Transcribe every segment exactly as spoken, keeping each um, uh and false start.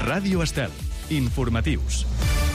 Ràdio Estel. Informatius.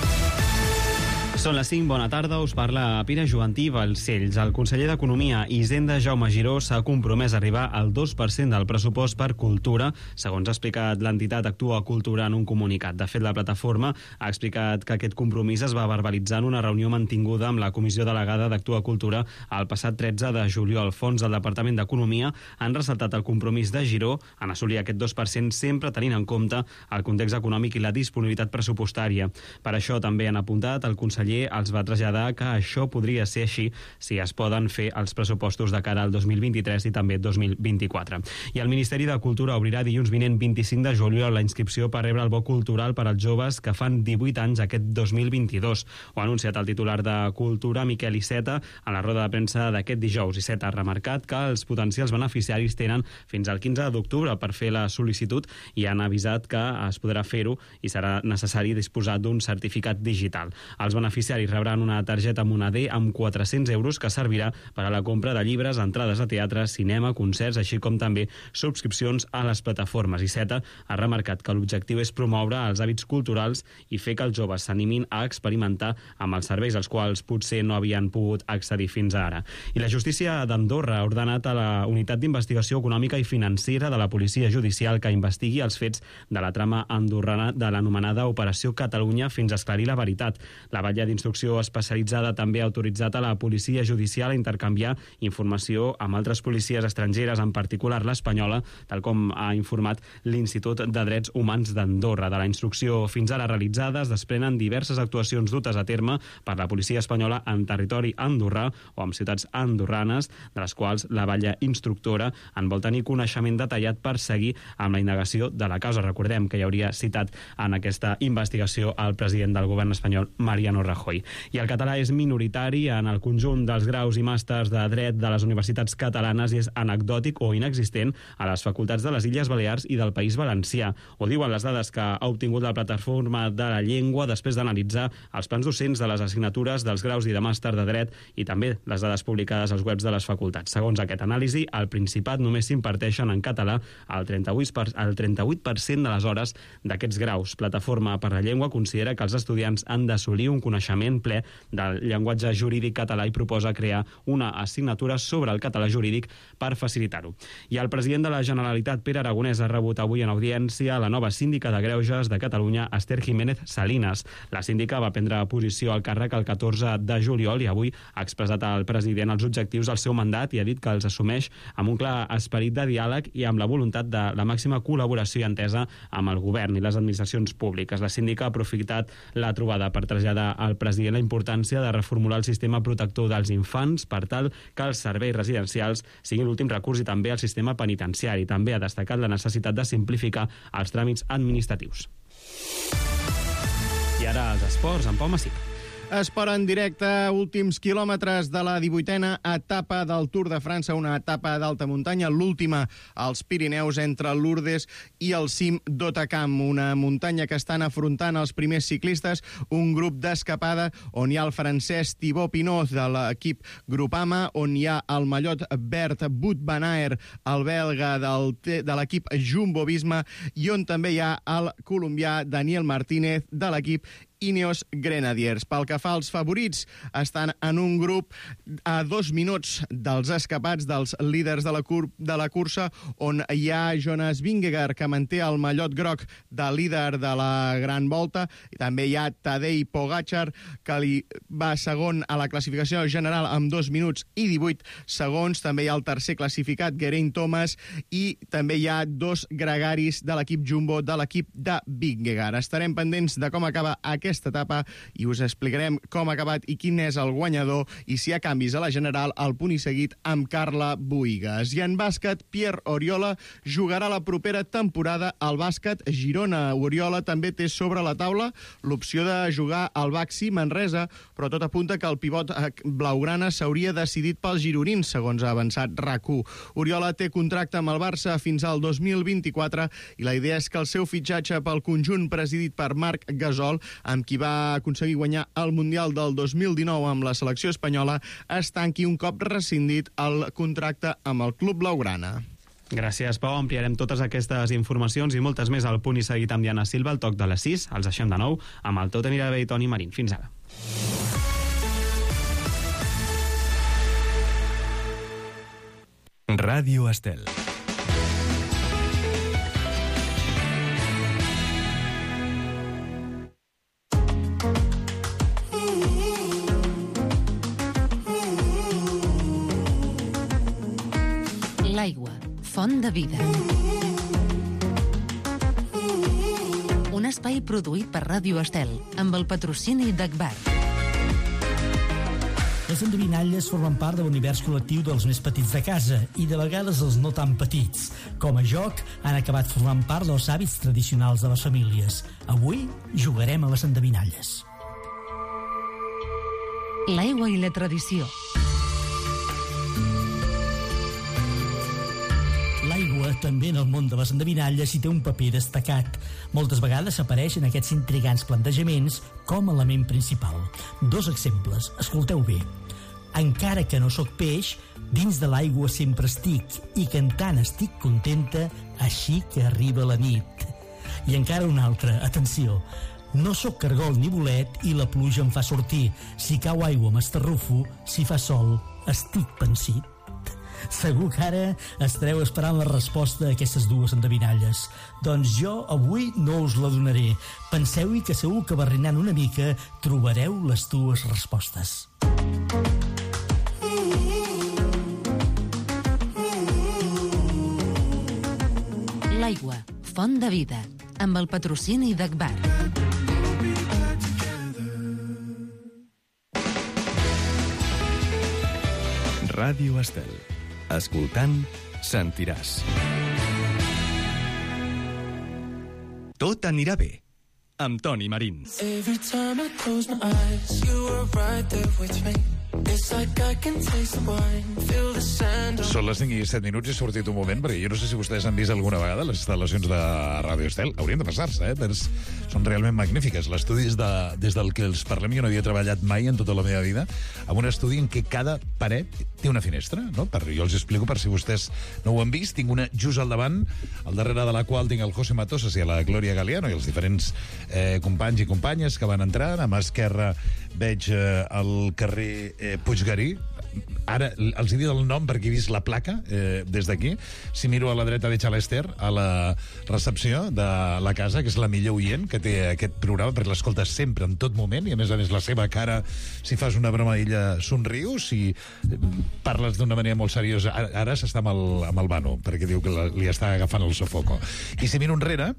Són les cinc, bona tarda, us parla Pere Jovantí Balcells. El conseller d'Economia i Hisenda, Jaume Giró, s'ha compromès a arribar al dos per cent del pressupost per cultura, segons ha explicat l'entitat Actua Cultura en un comunicat. De fet, la plataforma ha explicat que aquest compromís es va verbalitzar en una reunió mantinguda amb la comissió delegada d'Actua Cultura el passat tretze de juliol. Fons del Departament d'Economia han ressaltat el compromís de Giró en assolir aquest dos per cent, sempre tenint en compte el context econòmic i la disponibilitat pressupostària. Per això també han apuntat el conseller els va traslladar que això podria ser així si es poden fer els pressupostos de cara al dos mil vint-i-tres i també dos mil vint-i-quatre. I el Ministeri de Cultura obrirà dilluns vinent vint-i-cinc de juliol la inscripció per rebre el bo cultural per als joves que fan divuit anys aquest dos mil vint-i-dos. Ho ha anunciat el titular de Cultura, Miquel Iceta, a la roda de premsa d'aquest dijous. Iceta ha remarcat que els potencials beneficiaris tenen fins al quinze d'octubre per fer la sol·licitud i han avisat que es podrà fer-ho i serà necessari disposar d'un certificat digital. Els beneficiaris beneficiaris rebran una targeta Moneder amb quatre-cents euros que servirà per a la compra de llibres, entrades a teatre, cinema, concerts, així com també subscripcions a les plataformes. Iceta ha remarcat que l'objectiu és promoure els hàbits culturals i fer que els joves s'animin a experimentar amb els serveis als quals potser no havien pogut accedir fins ara. I la justícia d'Andorra ha ordenat a la Unitat d'Investigació Econòmica i Financera de la Policia Judicial que investigui els fets de la trama andorrana de l'anomenada Operació Catalunya fins a esclarir la veritat. La Batlle d'Instrucció Especialitzada també ha autoritzat a la Policia Judicial a intercanviar informació amb altres policies estrangeres, en particular l'espanyola, tal com ha informat l'Institut de Drets Humans d'Andorra. De la instrucció fins ara realitzada es desprenen diverses actuacions dutes a terme per la policia espanyola en territori andorrà o en ciutats andorranes, de les quals la Batlle Instructora en vol tenir coneixement detallat per seguir amb la indagació de la causa. Recordem que hi hauria citat en aquesta investigació el president del govern espanyol, Mariano Rajoy. I el català és minoritari en el conjunt dels graus i màsters de dret de les universitats catalanes i és anecdòtic o inexistent a les facultats de les Illes Balears i del País Valencià. Ho diuen les dades que ha obtingut la plataforma de la llengua després d'analitzar els plans docents de les assignatures dels graus i de màster de dret i també les dades publicades als webs de les facultats. Segons aquest anàlisi, al Principat només s'imparteixen en català el trenta-vuit per cent, el trenta-vuit per cent de les hores d'aquests graus. Plataforma per la Llengua considera que els estudiants han d'assolir un coneixement ple del llenguatge jurídic català i proposa crear una assignatura sobre el català jurídic per facilitar-ho. I el president de la Generalitat, Pere Aragonès, ha rebut avui en audiència la nova síndica de Greuges de Catalunya, Esther Jiménez Salinas. La síndica va prendre posició al càrrec el catorze de juliol i avui ha expressat al president els objectius del seu mandat i ha dit que els assumeix amb un clar esperit de diàleg i amb la voluntat de la màxima col·laboració i entesa amb el govern i les administracions públiques. La síndica ha aprofitat la trobada per traslladar al president la importància de reformular el sistema protector dels infants per tal que els serveis residencials siguin l'últim recurs i també el sistema penitenciari. També ha destacat la necessitat de simplificar els tràmits administratius. I ara els esports, en Pau Massip. Esport en directe, últims quilòmetres de la divuitena etapa del Tour de França, una etapa d'alta muntanya, l'última als Pirineus entre Lourdes i el cim d'Otacam, una muntanya que estan afrontant els primers ciclistes, un grup d'escapada on hi ha el francès Thibaut Pinot de l'equip Groupama, on hi ha el mallot verd Wout van Aert, el belga del, de l'equip Jumbo-Visma, i on també hi ha el colombià Daniel Martínez de l'equip Ineos Grenadiers. Pel que fa als favorits, estan en un grup a dos minuts dels escapats dels líders de la, cur de la cursa, on hi ha Jonas Vingegaard, que manté el mallot groc de líder de la Gran Volta, i també hi ha Tadej Pogačar, que li va segon a la classificació general amb dos minuts i divuit segons. També hi ha el tercer classificat, Geraint Thomas, i també hi ha dos gregaris de l'equip Jumbo, de l'equip de Vingegaard. Estarem pendents de com acaba aquest aquesta etapa i us explicarem com ha acabat i quin és el guanyador i si hi ha canvis a la general al punt i seguit amb Carla Buigas. I en bàsquet, Pierre Oriola jugarà la propera temporada al bàsquet Girona. Oriola també té sobre la taula l'opció de jugar al Baxi Manresa, però tot apunta que el pivot blaugrana s'hauria decidit pels gironins, segons ha avançat RAC u. Oriola té contracte amb el Barça fins al dos mil vint-i-quatre i la idea és que el seu fitxatge pel conjunt presidit per Marc Gasol, amb qui va aconseguir guanyar el Mundial del dos mil dinou amb la selecció espanyola, es tanqui un cop rescindit el contracte amb el club blaugrana. Gràcies, Pau. Ampliarem totes aquestes informacions i moltes més al Punt i Seguit amb Diana Silva, al toc de les sis. Els deixem de nou amb el Tot anirà bé i Toni Marín. Fins ara. Ràdio Estel. L'aigua, font de vida. Un espai produït per Ràdio Estel, amb el patrocini d'Agbar. Les endevinalles formen part de l'univers col·lectiu dels més petits de casa i de vegades els no tan petits. Com a joc, han acabat formant part dels hàbits tradicionals de les famílies. Avui jugarem a les endevinalles. L'aigua i la tradició. L'aigua, també en el món de les endevinalles, hi té un paper destacat. Moltes vegades apareix en aquests intrigants plantejaments com a element principal. Dos exemples, escolteu bé. Encara que no sóc peix, dins de l'aigua sempre estic, i cantant estic contenta, així que arriba la nit. I encara un altre, atenció. No sóc cargol ni bolet i la pluja em fa sortir. Si cau aigua m'estarrufo, si fa sol estic pensit. Segur que ara estareu esperant la resposta a aquestes dues endevinalles. Doncs jo avui no us la donaré. Penseu-hi que segur que barrinant una mica trobareu les dues respostes. L'aigua, font de vida, amb el patrocini d'Agbar. Ràdio Estel. Escoltant, sentiràs. Tot anirà bé, amb Toni Marín. Every time I close my eyes, you were right there with me. It's like I can taste the wine, feel the sand. Són les cinc i set minuts i he sortit un moment, perquè jo no sé si vostès han vist alguna vegada les instal·lacions de Ràdio Estel. Haurien de passar-se, eh? Però són realment magnífiques. L'estudi és de, des del que els parlem, jo no havia treballat mai en tota la meva vida, amb un estudi en què cada paret té una finestra, no? Per, jo els explico per si vostès no ho han vist. Tinc una just al davant, al darrere de la qual tinc el José Matosas i la Glòria Galiano i els diferents eh, companys i companyes que van entrar. A mà esquerra veig eh, el carrer eh, Puiggarí. Ara els he dit el nom perquè he vist la placa eh, des d'aquí. Si miro a la dreta veig a l'Ester a la recepció de la casa, que és la millor oient que té aquest programa, perquè l'escolta sempre, en tot moment, i a més a més la seva cara, si fas una broma ella somriu, si parles d'una manera molt seriosa, ara, ara s'està amb, el, amb el Bano, perquè diu que la, li està agafant el sofoco. I si miro enrere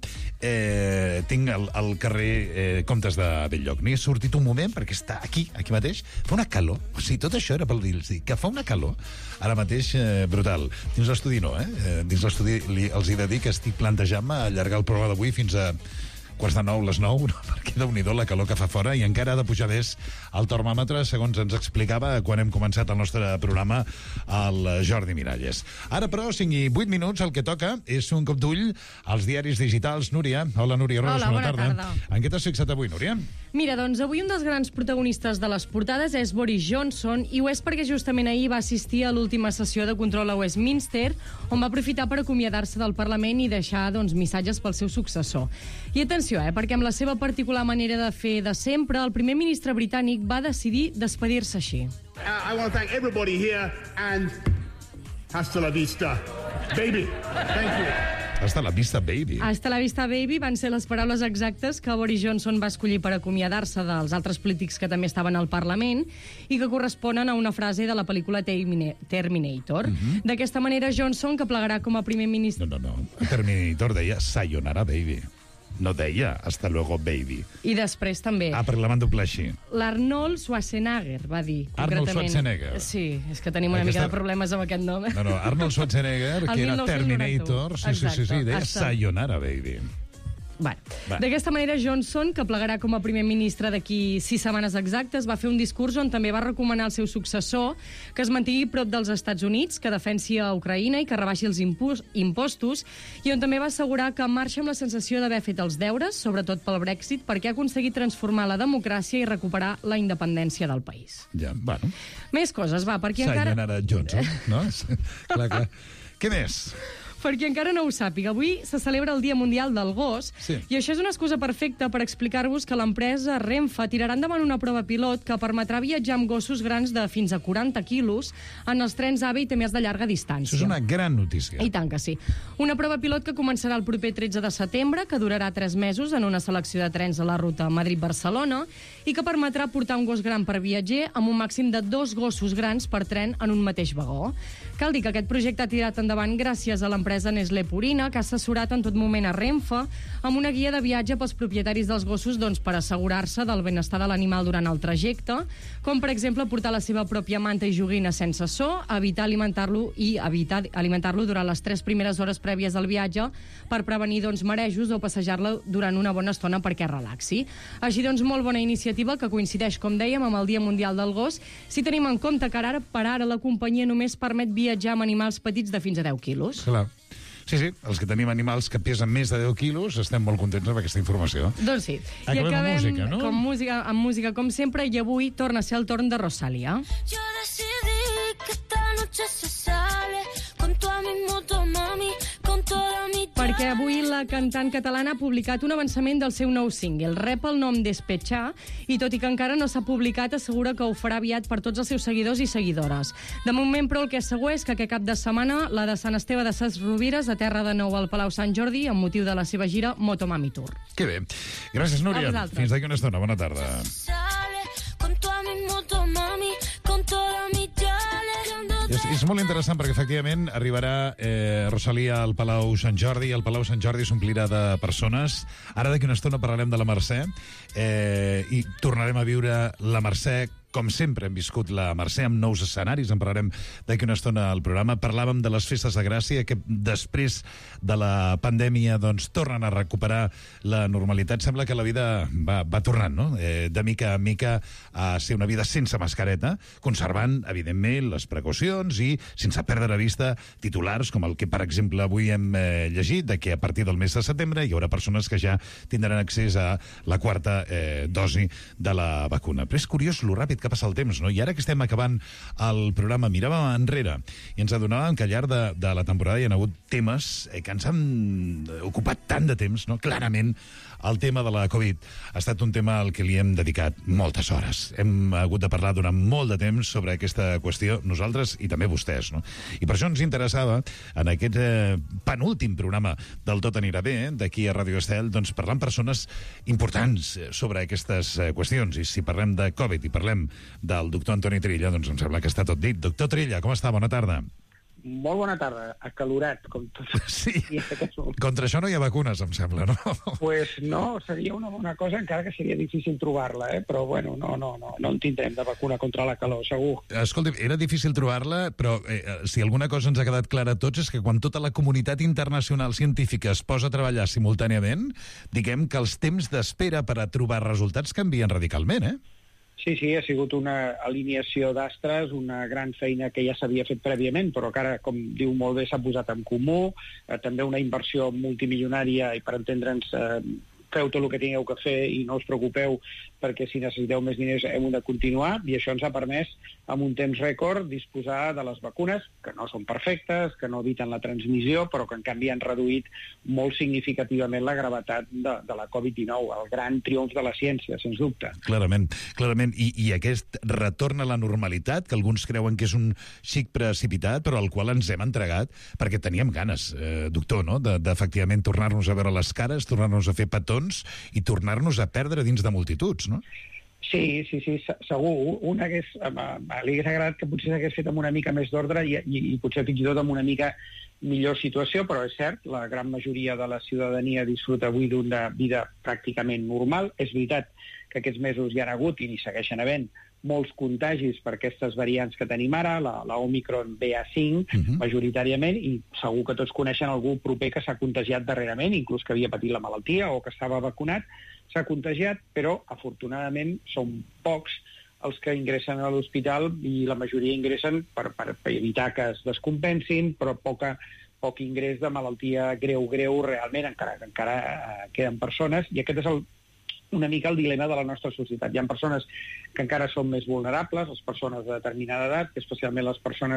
eh, tinc el, el carrer eh, Comtes de Belllloc. N'he sortit un moment perquè està aquí, aquí mateix, fa una calor, o sigui, tot això era pel dir que fa una calor, ara mateix eh, brutal. Dins l'estudi no, eh? eh dins l'estudi els he de dir que estic plantejant-me allargar el programa d'avui fins a quarts de nou, les nou, no? Perquè déu-n'hi-do la calor que fa fora, i encara ha de pujar més el termòmetre, segons ens explicava quan hem començat el nostre programa el Jordi Miralles. Ara, però, cinc i vuit minuts, el que toca és un cop d'ull als diaris digitals. Núria, hola Núria Ros, hola, bona, bona tarda. tarda. En què t'has fixat avui, Núria? Mira, doncs avui un dels grans protagonistes de les portades és Boris Johnson, i ho és perquè justament ahir va assistir a l'última sessió de control a Westminster, on va aprofitar per acomiadar-se del Parlament i deixar doncs, missatges pel seu successor. I atenció, eh, perquè amb la seva particular manera de fer de sempre, el primer ministre britànic va decidir despedir-se així. I want to thank everybody here and hasta la vista, baby. Thank you. Hasta la vista, baby. Hasta la vista, baby, van ser les paraules exactes que Boris Johnson va escollir per acomiadar-se dels altres polítics que també estaven al Parlament i que corresponen a una frase de la pel·lícula Terminator. Uh-huh. D'aquesta manera, Johnson, que plegarà com a primer ministre... No, no, no. Terminator deia sayonara, baby. No deia hasta luego, baby. I després també... Ah, perquè la van doblar així. L'Arnold Schwarzenegger va dir, Arnold concretament. Schwarzenegger. Sí, és que tenim una Aquesta... mica de problemes amb aquest nom. No, no, Arnold Schwarzenegger, que era Terminator, sí, sí, sí, sí, deia Hasta... sayonara, baby. Bueno, d'aquesta manera, Johnson, que plegarà com a primer ministre d'aquí sis setmanes exactes, va fer un discurs on també va recomanar al seu successor que es mantingui prop dels Estats Units, que defensi a Ucraïna i que rebaixi els impostos, i on també va assegurar que marxa amb la sensació d'haver fet els deures, sobretot pel Brexit, perquè ha aconseguit transformar la democràcia i recuperar la independència del país. Ja, bueno. Més coses, va, perquè encara... Sayonara Johnson, no? Clar, clar. Què més? Per qui encara no ho sàpiga, avui se celebra el Dia Mundial del Gos, sí. I això és una excusa perfecta per explicar-vos que l'empresa Renfe tirarà endavant una prova pilot que permetrà viatjar amb gossos grans de fins a quaranta quilos en els trens A V E i també els de llarga distància. Això és una gran notícia. I tant que sí. Una prova pilot que començarà el proper tretze de setembre, que durarà tres mesos en una selecció de trens a la ruta Madrid-Barcelona i que permetrà portar un gos gran per viatger amb un màxim de dos gossos grans per tren en un mateix vagó. Cal dir que aquest projecte ha tirat endavant gràcies a l'empresa Nestlé Purina, que ha assessorat en tot moment a Renfe amb una guia de viatge pels propietaris dels gossos doncs, per assegurar-se del benestar de l'animal durant el trajecte, com per exemple portar la seva pròpia manta i joguina sense so, evitar alimentar-lo i evitar alimentar-lo durant les tres primeres hores prèvies al viatge per prevenir doncs, marejos o passejar-lo durant una bona estona perquè relaxi. Així doncs, molt bona iniciativa que coincideix, com dèiem, amb el Dia Mundial del Gos, si tenim en compte que ara per ara la companyia només permet viatjar amb animals petits de fins a deu quilos. Clar. Sí, sí, els que tenim animals que pesen més de deu quilos estem molt contents amb aquesta informació. Doncs sí. Acabem, I acabem amb música, no? Com música, amb música, com sempre, i avui torna a ser el torn de Rosalía. Yo decidí que esta noche se sale con toda mi moto, mami, con toda mi... Perquè avui la cantant catalana ha publicat un avançament del seu nou single. Rep el nom Despechar i, tot i que encara no s'ha publicat, assegura que ho farà aviat per tots els seus seguidors i seguidores. De moment, però, el que és segur és que aquest cap de setmana la de Sant Esteve de Ses Rovires aterra de nou al Palau Sant Jordi amb motiu de la seva gira Motomami Tour. Que bé. Gràcies, Núria. Fins d'aquí una estona. Bona tarda. Con toda mi moto, mami, con toda mi És, és molt interessant perquè, efectivament, arribarà eh, Rosalía al Palau Sant Jordi i el Palau Sant Jordi s'omplirà de persones. Ara d'aquí una estona parlarem de la Mercè eh, i tornarem a viure la Mercè com sempre hem viscut la Mercè amb nous escenaris. En parlarem d'aquí una estona al programa. Parlàvem de les festes de Gràcia, que després de la pandèmia doncs, tornen a recuperar la normalitat. Sembla que la vida va, va tornant, no? Eh, de mica a mica a ser una vida sense mascareta, conservant, evidentment, les precaucions i sense perdre de vista titulars com el que, per exemple, avui hem eh, llegit, de que a partir del mes de setembre hi haurà persones que ja tindran accés a la quarta eh, dosi de la vacuna. Però és curiós lo ràpid que passa el temps, no? I ara que estem acabant el programa, miràvem enrere i ens adonàvem que al llarg de, de la temporada hi ha hagut temes eh, que ens han ocupat tant de temps, no? Clarament, el tema de la Covid ha estat un tema al que li hem dedicat moltes hores. Hem hagut de parlar durant molt de temps sobre aquesta qüestió, nosaltres i també vostès, no? I per això ens interessava, en aquest eh, penúltim programa del Tot anirà bé, eh, d'aquí a Ràdio Estel, doncs parlar amb persones importants sobre aquestes eh, qüestions. I si parlem de Covid i parlem del doctor Antoni Trilla, doncs em sembla que està tot dit. Doctor Trilla, com està? Bona tarda. Molt bona tarda, acalorat, com tot. Sí, contra això no hi ha vacunes, em sembla, no? Pues no, seria una bona cosa, encara que seria difícil trobar-la, eh? Però bueno, no, no, no, no en tindrem de vacuna contra la calor, segur. Escolta, era difícil trobar-la, però eh, si alguna cosa ens ha quedat clara a tots és que quan tota la comunitat internacional científica es posa a treballar simultàniament, diguem que els temps d'espera per a trobar resultats canvien radicalment, eh? Sí, sí, ha sigut una alineació d'astres, una gran feina que ja s'havia fet prèviament, però que ara, com diu molt bé, s'ha posat en comú, eh, també una inversió multimilionària i, per entendre'ns, eh, feu tot el que tingueu que fer i no us preocupeu perquè si necessiteu més diners hem de continuar, i això ens ha permès amb un temps rècord disposar de les vacunes, que no són perfectes, que no eviten la transmissió, però que en canvi han reduït molt significativament la gravetat de, de la covid dinou, el gran triomf de la ciència, sens dubte. Clarament, clarament. I, i aquest retorn a la normalitat, que alguns creuen que és un xic precipitat, però al qual ens hem entregat perquè teníem ganes, eh, doctor, no?, de, d'efectivament tornar-nos a veure les cares, tornar-nos a fer petons i tornar-nos a perdre dins de multituds, no? Sí, sí, sí, segur. Un hagués, li hagués agradat que potser s'hagués fet amb una mica més d'ordre i, i, i potser fins i tot amb una mica millor situació, però és cert, la gran majoria de la ciutadania disfruta avui d'una vida pràcticament normal. És veritat que aquests mesos hi ha hagut i n'hi segueixen havent molts contagis per aquestes variants que tenim ara, la, la Omicron B A cinc, uh-huh. majoritàriament, i segur que tots coneixen algú proper que s'ha contagiat darrerament, inclús que havia patit la malaltia o que estava vacunat, s'ha contagiat, però afortunadament són pocs els que ingressen a l'hospital i la majoria ingressen per, per, per evitar que es descompensin, però poca, poc ingrés de malaltia greu, greu, realment encara, encara eh, queden persones, i aquest és el una mica el dilema de la nostra societat. Hi ha persones que encara són més vulnerables, les persones de determinada edat, especialment les persones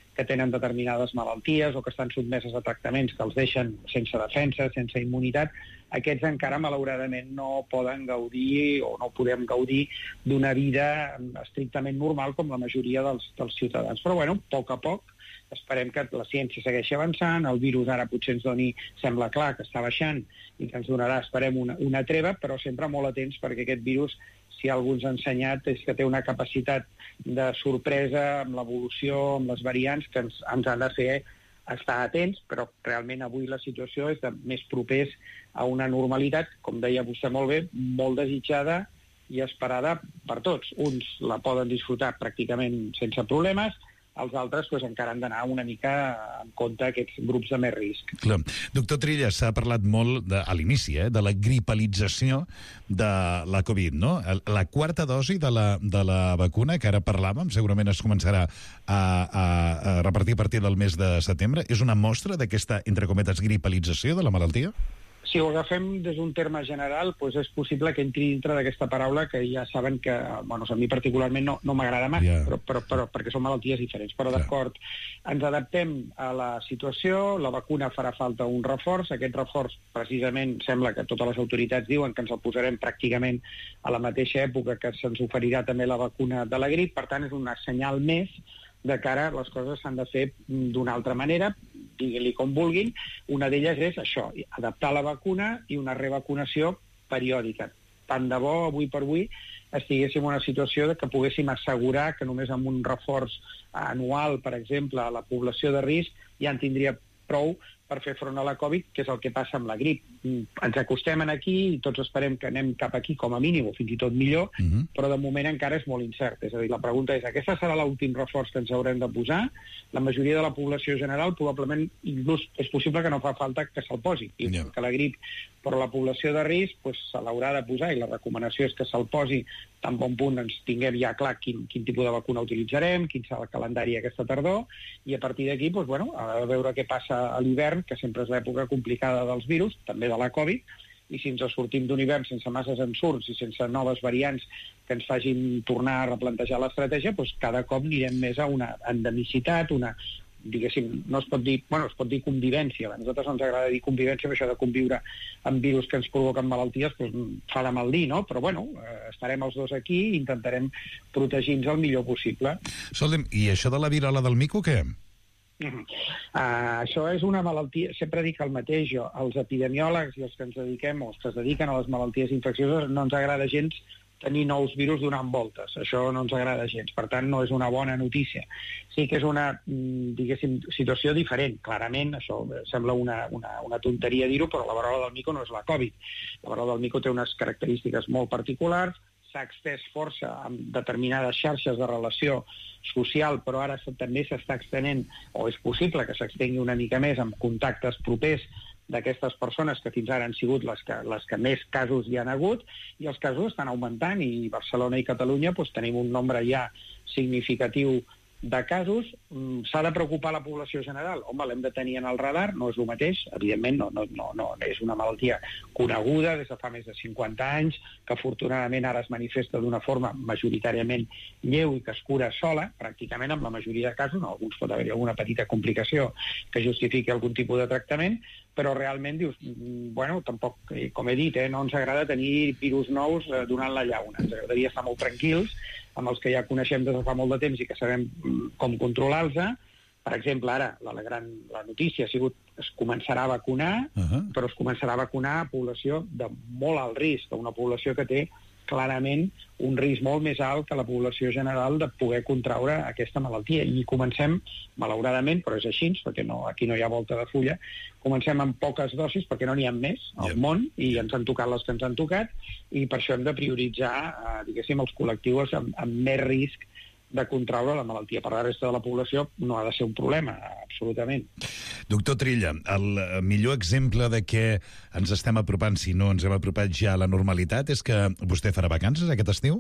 que tenen determinades malalties o que estan sotmeses a tractaments que els deixen sense defensa, sense immunitat, aquests encara malauradament no poden gaudir o no podem gaudir d'una vida estrictament normal com la majoria dels, dels ciutadans. Però bueno, a poc a poc, esperem que la ciència segueixi avançant, el virus ara potser ens doni, sembla clar que està baixant i que ens donarà, esperem, una, una treva, però sempre molt atents perquè aquest virus, si algú ens ha ensenyat, és que té una capacitat de sorpresa amb l'evolució, amb les variants, que ens, ens han de fer estar atents, però realment avui la situació és de més propers a una normalitat, com deia vostè molt bé, molt desitjada i esperada per tots. Uns la poden disfrutar pràcticament sense problemes, els altres pues, encara han d'anar una mica en compte aquests grups de més risc. Clar. Doctor Trilla, s'ha parlat molt de, a l'inici eh, de la gripalització de la Covid, no? La quarta dosi de la, de la vacuna, que ara parlàvem, segurament es començarà a, a, a repartir a partir del mes de setembre. És una mostra d'aquesta, entre cometes, gripalització de la malaltia? Si ho agafem des d'un terme general, doncs és possible que entri dintre d'aquesta paraula que ja saben que, bueno, a mi particularment no, no m'agrada massa, yeah. però, però, però, perquè són malalties diferents. Però d'acord, ens adaptem a la situació, la vacuna farà falta un reforç, aquest reforç precisament sembla que totes les autoritats diuen que ens el posarem pràcticament a la mateixa època que se'ns oferirà també la vacuna de la grip, per tant és un senyal més de cara les coses s'han de fer d'una altra manera, digui-li com vulguin. Una d'elles és això, adaptar la vacuna i una revacunació periòdica. Tant de bo, avui per avui, estiguéssim en una situació de que poguéssim assegurar que només amb un reforç anual, per exemple, a la població de risc, ja en tindria prou per fer front a la Covid, que és el que passa amb la grip. Ens acostem aquí i tots esperem que anem cap aquí com a mínim, o fins i tot millor, uh-huh. però de moment encara és molt incert. És a dir, la pregunta és, aquesta serà l'últim reforç que ens haurem de posar? La majoria de la població general probablement inclús és possible que no fa falta que se'l posi, yeah. que la grip, però la població de risc pues, se l'haurà de posar i la recomanació és que se'l posi tan bon punt ens tinguem ja clar quin, quin tipus de vacuna utilitzarem, quin serà el calendari aquesta tardor, i a partir d'aquí, pues, bueno, a veure què passa a l'hivern, que sempre és l'època complicada dels virus, també de la Covid, i si ens sortim d'un hivern sense masses ensurts i sense noves variants que ens facin tornar a replantejar l'estratègia, doncs cada cop anirem més a una endemicitat, una, diguéssim, no es pot dir, bueno, es pot dir convivència. A nosaltres no ens agrada dir convivència, però això de conviure amb virus que ens provoquen malalties doncs, fa de mal dir, no? Però, bueno, eh, estarem els dos aquí i intentarem protegir-nos el millor possible. Escolta'm, i això de la virola del mico, què? Uh-huh. Uh, això és una malaltia, sempre dic el mateix jo, els epidemiòlegs i els que ens dediquem, o els que es dediquen a les malalties infeccioses, no ens agrada gens tenir nous virus donant voltes, això no ens agrada gens, per tant no és una bona notícia. Sí que és una, diguéssim, situació diferent, clarament, això sembla una, una, una tonteria dir-ho, però la verola del mico no és la Covid. La verola del mico té unes característiques molt particulars, s'ha extès força amb determinades xarxes de relació social, però ara també s'està extenent, o és possible que s'extengui una mica més amb contactes propers d'aquestes persones que fins ara han sigut les que, les que més casos hi han hagut, i els casos estan augmentant, i Barcelona i Catalunya doncs, tenim un nombre ja significatiu de casos. S'ha de preocupar la població general? Home, l'hem de tenir en el radar, no és el mateix, evidentment no, no, no, no és una malaltia coneguda des de fa més de cinquanta anys, que afortunadament ara es manifesta d'una forma majoritàriament lleu i que es cura sola, pràcticament amb la majoria de casos, no, alguns pot haver-hi alguna petita complicació que justifiqui algun tipus de tractament, però realment dius, bueno, tampoc, com he dit, eh, no ens agrada tenir virus nous eh, donant la llauna, ens agradaria estar molt tranquils amb els que ja coneixem des de fa molt de temps i que sabem com controlar-los. Per exemple, ara, la, la gran la notícia ha sigut que es començarà a vacunar, uh-huh. però es començarà a vacunar a població de molt alt risc, una població que té clarament un risc molt més alt que la població general de poder contraure aquesta malaltia. I comencem, malauradament, però és així, perquè no, aquí no hi ha volta de fulla, comencem amb poques dosis, perquè no n'hi ha més al yep. món, i ens han tocat les que ens han tocat, i per això hem de prioritzar, eh, diguéssim, els col·lectius amb, amb més risc de contraure la malaltia. Per la resta de la població no ha de ser un problema, absolutament. Doctor Trilla, el millor exemple de què ens estem apropant, si no ens hem apropat ja a la normalitat, és que vostè farà vacances aquest estiu?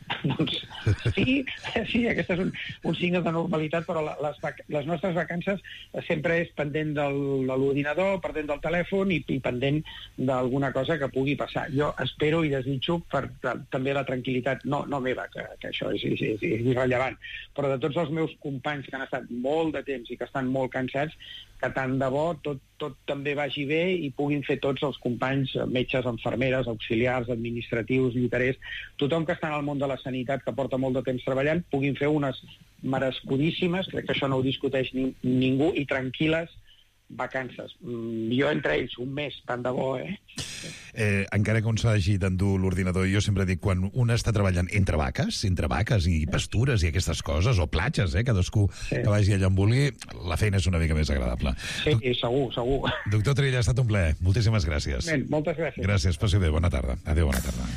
Doncs sí, sí, aquest és un, un signe de normalitat, però les, les nostres vacances sempre és pendent del, de l'ordinador, pendent del telèfon i, i pendent d'alguna cosa que pugui passar. Jo espero i desitjo per, per també la tranquil·litat, no, no meva, que, que això és, és, és, és irrellevant, però de tots els meus companys que han estat molt de temps i que estan molt cansats, que tant de bo tot, tot també vagi bé i puguin fer tots els companys, metges, infermeres, auxiliars, administratius, lliterers, tothom que està en el món de la sanitat, que porta molt de temps treballant, puguin fer unes merescudíssimes, crec que això no ho discuteix ni, ningú, i tranquil·les vacances. Mm, jo entre ells, un mes, tant de bo, eh? eh encara que un s'hagi d'endur l'ordinador, jo sempre dic, quan un està treballant entre vaques, entre vaques i pastures i aquestes coses, o platges, eh, cadascú sí. que vagi allà on vulgui, la feina és una mica més agradable. Sí, Doc... segur, segur. Doctor Trilla, ha estat un plaer. Moltíssimes gràcies. Ben, moltes gràcies. Gràcies, passi bé, bona tarda. Adéu, bona tarda.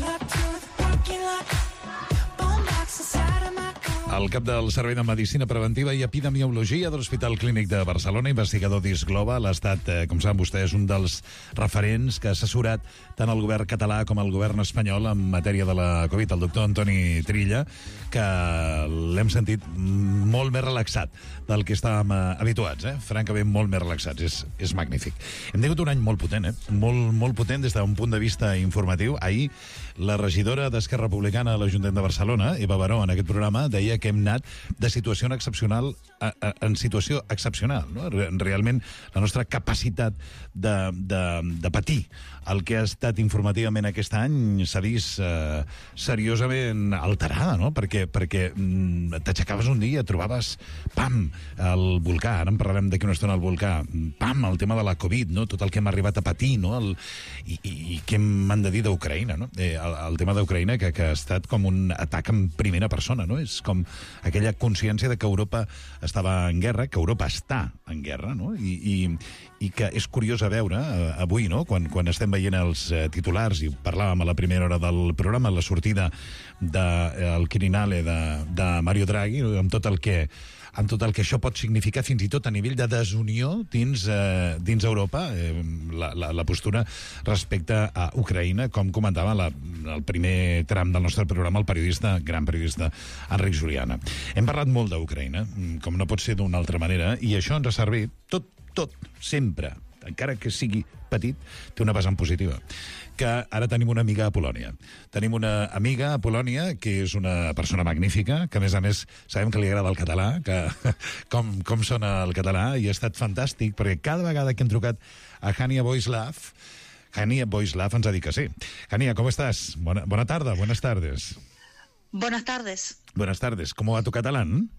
El cap del Servei de Medicina Preventiva i Epidemiologia de l'Hospital Clínic de Barcelona, investigador d'I S Global, ha estat, eh, com saben vostès, un dels referents que ha assessorat tant el govern català com el govern espanyol en matèria de la Covid, el doctor Antoni Trilla, que l'hem sentit molt més relaxat del que estàvem eh, habituats, eh? francament molt més relaxats, és, és magnífic. Hem tingut un any molt potent, eh? molt, molt potent des d'un punt de vista informatiu. Ahir la regidora d'Esquerra Republicana a l'Ajuntament de Barcelona, Eva Baró, en aquest programa, deia que hem anat de situació excepcional a, a, en situació excepcional. No? Realment, la nostra capacitat de, de, de patir el que ha estat informativament aquest any s'ha vist eh, seriosament alterada, no? Perquè, perquè mm, t'aixecaves un dia, trobaves, pam, el volcà, ara en parlarem d'aquí una estona, el volcà, pam, el tema de la Covid, no? Tot el que hem arribat a patir, no? El, i, i, i què m'han de dir d'Ucraïna, no? Eh, el, el tema d'Ucraïna, que, que ha estat com un atac en primera persona, no? És com aquella consciència de que Europa estava en guerra, que Europa està en guerra, no? I, i, i que és curiós a veure eh, avui, no? Quan, quan estem veient els eh, titulars, i parlàvem a la primera hora del programa, la sortida del de, eh, Quirinale de, de Mario Draghi, amb tot el que amb tot el que això pot significar fins i tot a nivell de desunió dins, eh, dins Europa, eh, la, la, la postura respecte a Ucraïna, com comentava la, el primer tram del nostre programa el periodista, gran periodista Enric Juliana. Hem parlat molt d'Ucraïna, com no pot ser d'una altra manera, i això ens ha servit tot, tot, sempre, encara que sigui petit, té una vessant positiva. Que ara tenim una amiga a Polònia. Tenim una amiga a Polònia que és una persona magnífica, que a més a més sabem que li agrada el català, que com, com sona el català, i ha estat fantàstic, perquè cada vegada que hem trucat a Hania Boislav, Hania Boislav ens ha dit que sí. Hania, com estàs? Bona, bona tarda, buenas tardes. Buenas tardes. Buenas tardes. ¿Cómo va tu catalán?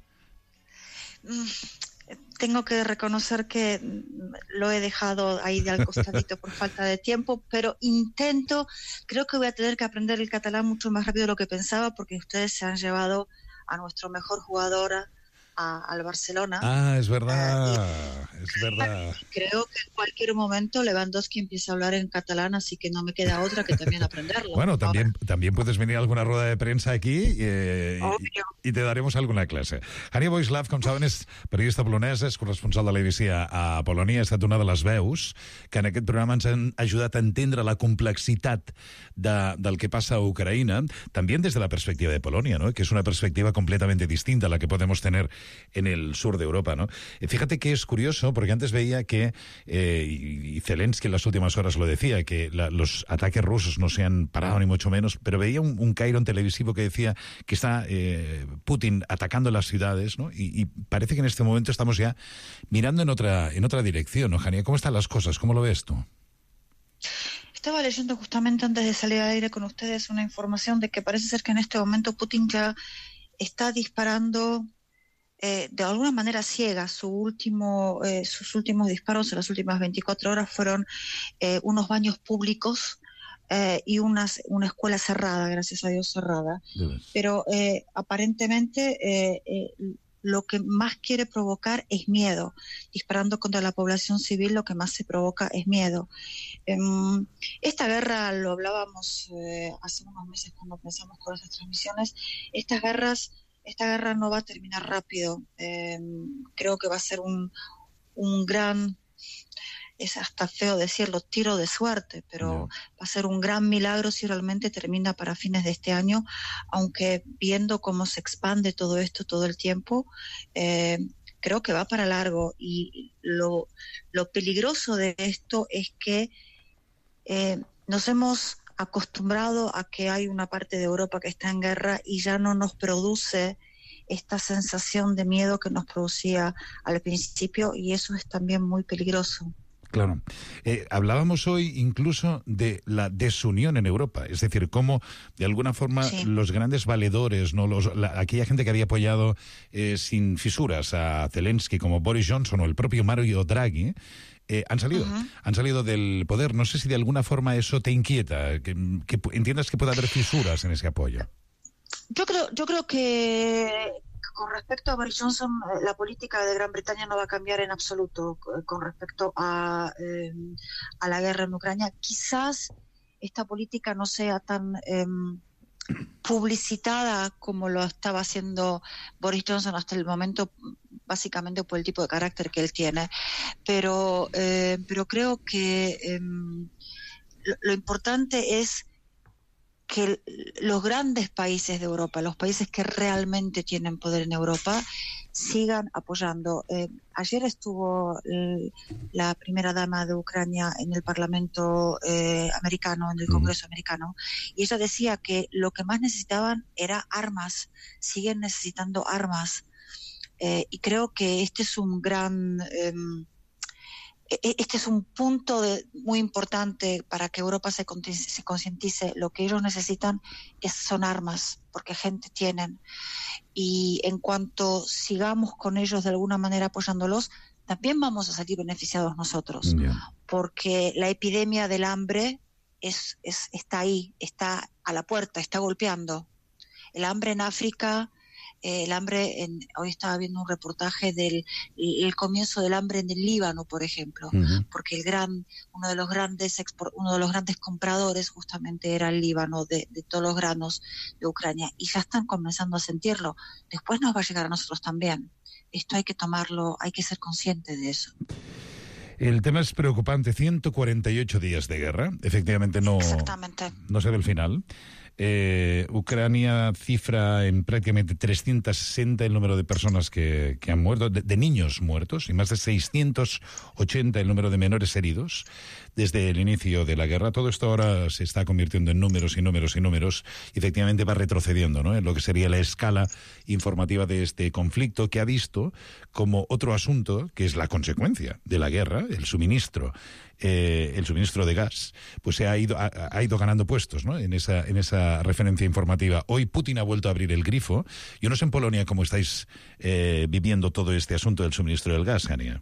Mm. Tengo que reconocer que lo he dejado ahí de al costadito por falta de tiempo, pero intento, creo que voy a tener que aprender el catalán mucho más rápido de lo que pensaba, porque ustedes se han llevado a nuestro mejor jugador a, al Barcelona. Ah, es verdad, uh, es verdad. Creo que en cualquier momento Lewandowski empieza a hablar en catalán, así que no me queda otra que también aprenderlo. Bueno, también, también puedes venir a alguna rueda de prensa aquí eh, y, y te daremos alguna clase. Hania Boislav, com saben, és periodista polonesa, és corresponsal de l'A B C a, a Polònia, ha estat una de les veus que en aquest programa ens han ajudat a entendre la complexitat de, del que passa a Ucraïna, també des de la perspectiva de Polònia, ¿no? Que és una perspectiva completamente distinta a la que podemos tener en el sur de Europa, ¿no? Fíjate que es curioso, porque antes veía que, eh, y Zelensky en las últimas horas lo decía, que la, los ataques rusos no se han parado ni mucho menos, pero veía un, un Cairo en televisivo que decía que está eh, Putin atacando las ciudades, ¿no? Y, y parece que en este momento estamos ya mirando en otra, en otra dirección, ¿no, Hania? ¿Cómo están las cosas? ¿Cómo lo ves tú? Estaba leyendo justamente antes de salir al aire con ustedes una información de que parece ser que en este momento Putin ya está disparando Eh, de alguna manera ciega. Su último, eh, sus últimos disparos en las últimas veinticuatro horas fueron eh, unos baños públicos eh, y unas, una escuela cerrada, gracias a Dios cerrada. Pero eh, aparentemente eh, eh, lo que más quiere provocar es miedo. Disparando contra la población civil, lo que más se provoca es miedo. Eh, esta guerra, lo hablábamos eh, hace unos meses cuando empezamos con estas transmisiones, estas guerras Esta guerra no va a terminar rápido. Eh, creo que va a ser un, un gran es hasta feo decirlo, tiro de suerte, pero No. va a ser un gran milagro si realmente termina para fines de este año, aunque viendo cómo se expande todo esto todo el tiempo, eh, creo que va para largo. Y lo, lo peligroso de esto es que eh, nos hemos acostumbrado a que hay una parte de Europa que está en guerra y ya no nos produce esta sensación de miedo que nos producía al principio, y eso es también muy peligroso. Claro. Eh, hablábamos hoy incluso de la desunión en Europa, es decir, cómo de alguna forma Sí. los grandes valedores, no los, la, aquella gente que había apoyado eh, sin fisuras a Zelensky, como Boris Johnson o el propio Mario Draghi, eh, han salido, Ujú. han salido del poder. No sé si de alguna forma eso te inquieta, que, que entiendas que puede haber fisuras en ese apoyo. Yo creo, yo creo que con respecto a Boris Johnson, eh, la política de Gran Bretaña no va a cambiar en absoluto eh, con respecto a, eh, a la guerra en Ucrania. Quizás esta política no sea tan eh, publicitada como lo estaba haciendo Boris Johnson hasta el momento, básicamente por el tipo de carácter que él tiene. Pero, eh, pero creo que eh, lo, lo importante es que los grandes países de Europa, los países que realmente tienen poder en Europa, sigan apoyando. Eh, ayer estuvo eh, la primera dama de Ucrania en el Parlamento eh, americano, en el Congreso americano, y ella decía que lo que más necesitaban era armas, siguen necesitando armas. Eh, y creo que este es un gran... Eh, Este es un punto de, muy importante para que Europa se, se concientice. Lo que ellos necesitan es, son armas, porque gente tienen. Y en cuanto sigamos con ellos de alguna manera apoyándolos, también vamos a salir beneficiados nosotros. Yeah. Porque la epidemia del hambre es, es, está ahí, está a la puerta, está golpeando. El hambre en África... El hambre, en, hoy estaba viendo un reportaje del el comienzo del hambre en el Líbano, por ejemplo, Uh-huh. porque el gran uno de los grandes export, uno de los grandes compradores justamente era el Líbano de, de todos los granos de Ucrania, y ya están comenzando a sentirlo. Después nos va a llegar a nosotros también. Esto hay que tomarlo, hay que ser consciente de eso. El tema es preocupante. ciento cuarenta y ocho días de guerra. Efectivamente no, Exactamente. no se ve el final. Eh, Ucrania cifra en prácticamente trescientos sesenta el número de personas que, que han muerto, de, de niños muertos, y más de seiscientos ochenta el número de menores heridos desde el inicio de la guerra. Todo esto ahora se está convirtiendo en números y números y números, y efectivamente va retrocediendo, ¿no?, en lo que sería la escala informativa de este conflicto, que ha visto como otro asunto, que es la consecuencia de la guerra, el suministro Eh, el suministro de gas, pues se ha ido ha, ha ido ganando puestos, ¿no?, en esa en esa referencia informativa. Hoy Putin ha vuelto a abrir el grifo. Yo no sé en Polonia cómo estáis eh, viviendo todo este asunto del suministro del gas, Hania.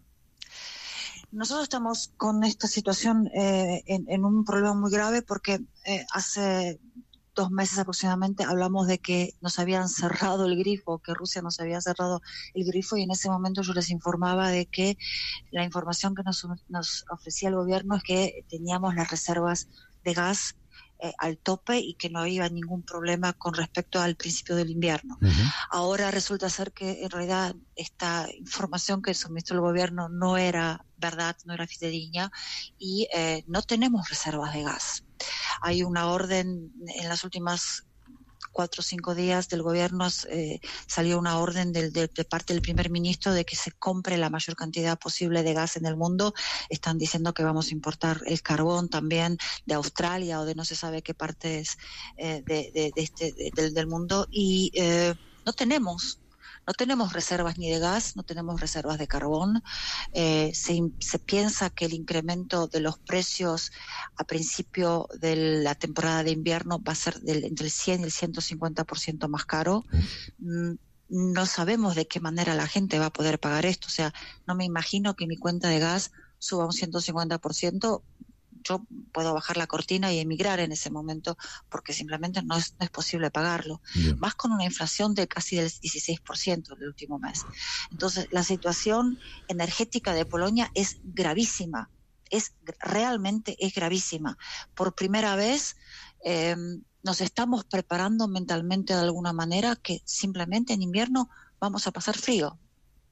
Nosotros estamos con esta situación eh, en, en un problema muy grave porque eh, hace dos meses aproximadamente hablamos de que nos habían cerrado el grifo, que Rusia nos había cerrado el grifo, y en ese momento yo les informaba de que la información que nos, nos ofrecía el gobierno es que teníamos las reservas de gas eh, al tope y que no había ningún problema con respecto al principio del invierno. Uh-huh. Ahora resulta ser que en realidad esta información que suministró el gobierno no era verdad, no era fidedigna, y eh, no tenemos reservas de gas. Hay una orden en las últimas cuatro o cinco días del gobierno, eh, salió una orden del, de, de parte del primer ministro de que se compre la mayor cantidad posible de gas en el mundo. Están diciendo que vamos a importar el carbón también de Australia o de no se sabe qué partes eh, de, de, de este, de, del, del mundo, y eh, no tenemos No tenemos reservas ni de gas, no tenemos reservas de carbón. Eh, se, se piensa que el incremento de los precios a principio de la temporada de invierno va a ser del, entre el cien y el ciento cincuenta por ciento más caro. Mm, no sabemos de qué manera la gente va a poder pagar esto. O sea, no me imagino que mi cuenta de gas suba un ciento cincuenta por ciento. Yo puedo bajar la cortina y emigrar en ese momento porque simplemente no es, no es posible pagarlo. Bien. Más con una inflación de casi del dieciséis por ciento del último mes. Entonces, la situación energética de Polonia es gravísima. Es realmente es gravísima. Por primera vez eh, nos estamos preparando mentalmente de alguna manera que simplemente en invierno vamos a pasar frío.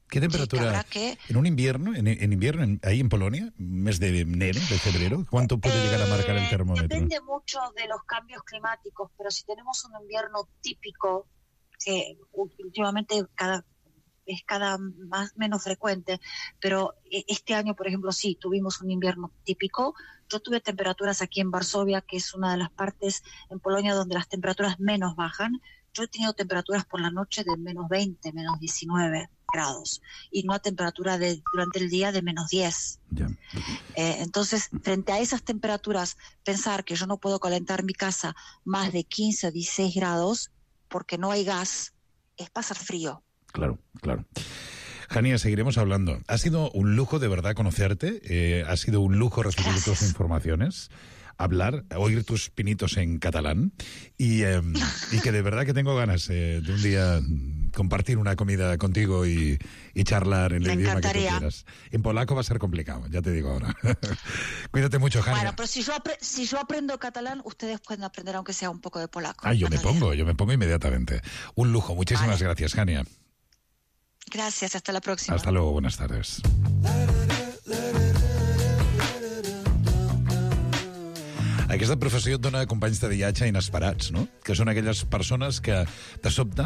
¿Qué temperatura? Sí, que... ¿En un invierno, en, en invierno, en, ahí en Polonia, mes de enero, de febrero, cuánto puede eh, llegar a marcar el termómetro? Depende mucho de los cambios climáticos, pero si tenemos un invierno típico, que últimamente cada, es cada más menos frecuente, pero este año, por ejemplo, sí, tuvimos un invierno típico. Yo tuve temperaturas aquí en Varsovia, que es una de las partes en Polonia donde las temperaturas menos bajan. Yo he tenido temperaturas por la noche de menos veinte, menos diecinueve grados, y una temperatura de, durante el día de menos diez. Yeah. Eh, entonces, frente a esas temperaturas, pensar que yo no puedo calentar mi casa más de quince o dieciséis grados porque no hay gas, es pasar frío. Claro, claro. Jania, seguiremos hablando. Ha sido un lujo de verdad conocerte, eh, ha sido un lujo recibir Gracias. tus informaciones, hablar, oír tus pinitos en catalán y, eh, y que de verdad que tengo ganas eh, de un día compartir una comida contigo y, y charlar en el Me idioma encantaría. que tú quieras. En polaco va a ser complicado, ya te digo ahora. Cuídate mucho, Jania. Bueno, pero si yo, apre- si yo aprendo catalán, ustedes pueden aprender aunque sea un poco de polaco. Ah, yo me Natalia. pongo, yo me pongo inmediatamente. Un lujo, muchísimas Vale. gracias, Jania. Gracias, hasta la próxima. Hasta luego, buenas tardes. Aquesta professió et dona companys de viatge inesperats, no? Que són aquelles persones que, de sobte,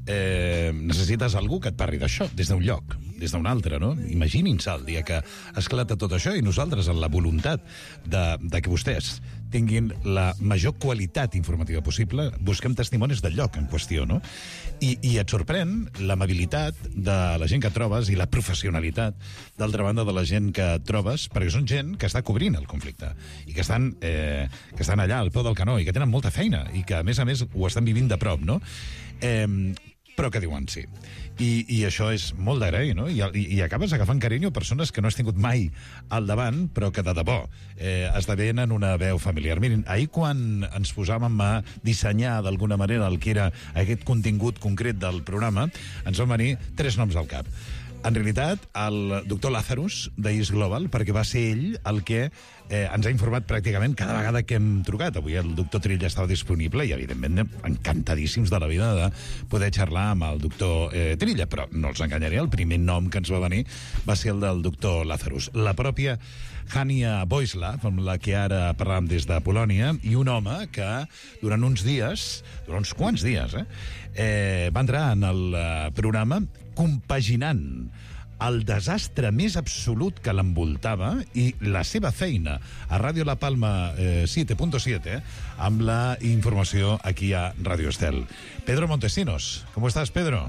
eh, necessites algú que et parli d'això, des d'un lloc, des d'un altre, no? Imaginin-se el dia que esclata tot això i nosaltres, amb la voluntat de, de que vostès tinguin la major qualitat informativa possible, busquem testimonis del lloc en qüestió, no? I, i et sorprèn l'amabilitat de la gent que trobes i la professionalitat, d'altra banda, de la gent que trobes, perquè són gent que està cobrint el conflicte i que estan, eh, que estan allà al peu del canó i que tenen molta feina i que, a més a més, ho estan vivint de prop, no? Eh, però que diuen sí. I, i això és molt d'agrair, no? I, i, I acabes agafant carinyo a persones que no has tingut mai al davant, però que de debò eh, esdevenen una veu familiar. Mirin, ahir quan ens posàvem a dissenyar d'alguna manera el que era aquest contingut concret del programa, ens van venir tres noms al cap. En realitat, el doctor Lazarus, d'East Global, perquè va ser ell el que eh, ens ha informat pràcticament cada vegada que hem trucat. Avui el doctor Trilla estava disponible i, evidentment, encantadíssims de la vida de poder xerrar amb el doctor eh, Trilla, però no els enganyaré, el primer nom que ens va venir va ser el del doctor Lazarus. La pròpia Hania Boislav, amb la que ara parlàvem des de Polònia, i un home que durant uns dies, durant uns quants dies, eh, eh, va entrar en el eh, programa compaginant el desastre més absolut que l'envoltava i la seva feina a Ràdio La Palma eh, siete punto siete amb la informació aquí a Radio Estel. Pedro Montesinos, ¿cómo estás, Pedro?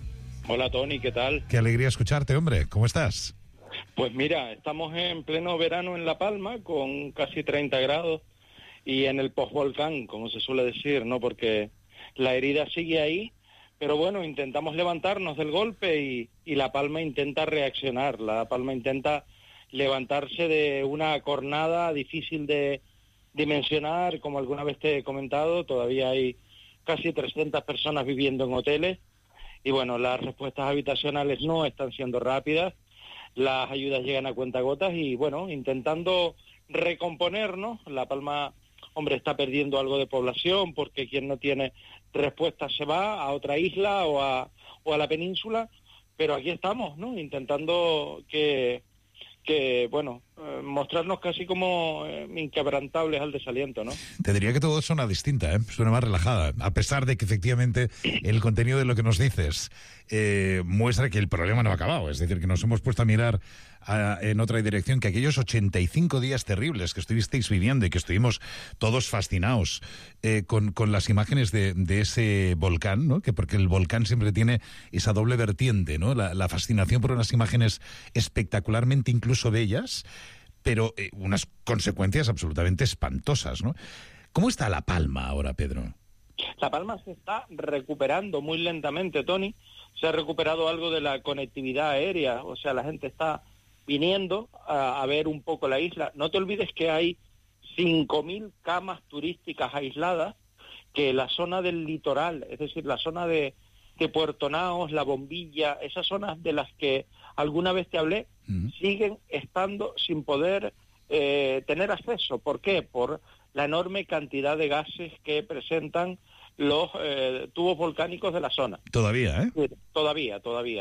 Hola, Tony, ¿qué tal? Qué alegría escucharte, hombre. ¿Cómo estás? Pues mira, estamos en pleno verano en La Palma con casi treinta grados y en el postvolcán, como se suele decir, ¿no? Porque la herida sigue ahí. Pero bueno, intentamos levantarnos del golpe y, y La Palma intenta reaccionar. La Palma intenta levantarse de una cornada difícil de dimensionar. Como alguna vez te he comentado, todavía hay casi trescientas personas viviendo en hoteles. Y bueno, las respuestas habitacionales no están siendo rápidas. Las ayudas llegan a cuentagotas y bueno, intentando recomponernos. La Palma, hombre, está perdiendo algo de población porque quien no tiene respuesta se va a otra isla o a, o a la península, pero aquí estamos, ¿no? Intentando que, que bueno, eh, mostrarnos casi como eh, inquebrantables al desaliento, ¿no? Te diría que todo suena distinta, ¿eh? Suena más relajada, a pesar de que efectivamente el contenido de lo que nos dices eh, muestra que el problema no ha acabado, es decir, que nos hemos puesto a mirar a, en otra dirección, que aquellos ochenta y cinco días terribles que estuvisteis viviendo y que estuvimos todos fascinados eh, con, con las imágenes de, de ese volcán, ¿no? Que porque el volcán siempre tiene esa doble vertiente, ¿no? La, la fascinación por unas imágenes espectacularmente incluso bellas, pero eh, unas consecuencias absolutamente espantosas, ¿no? ¿Cómo está La Palma ahora, Pedro? La Palma se está recuperando muy lentamente, Tony. Se ha recuperado algo de la conectividad aérea, o sea, la gente está viniendo a, a ver un poco la isla. No te olvides que hay cinco mil camas turísticas aisladas, que la zona del litoral, es decir, la zona de, de Puerto Naos, La Bombilla, esas zonas de las que alguna vez te hablé, uh-huh. siguen estando sin poder eh, tener acceso. ¿Por qué? Por la enorme cantidad de gases que presentan los eh, tubos volcánicos de la zona. Todavía, ¿eh? Sí, todavía, todavía.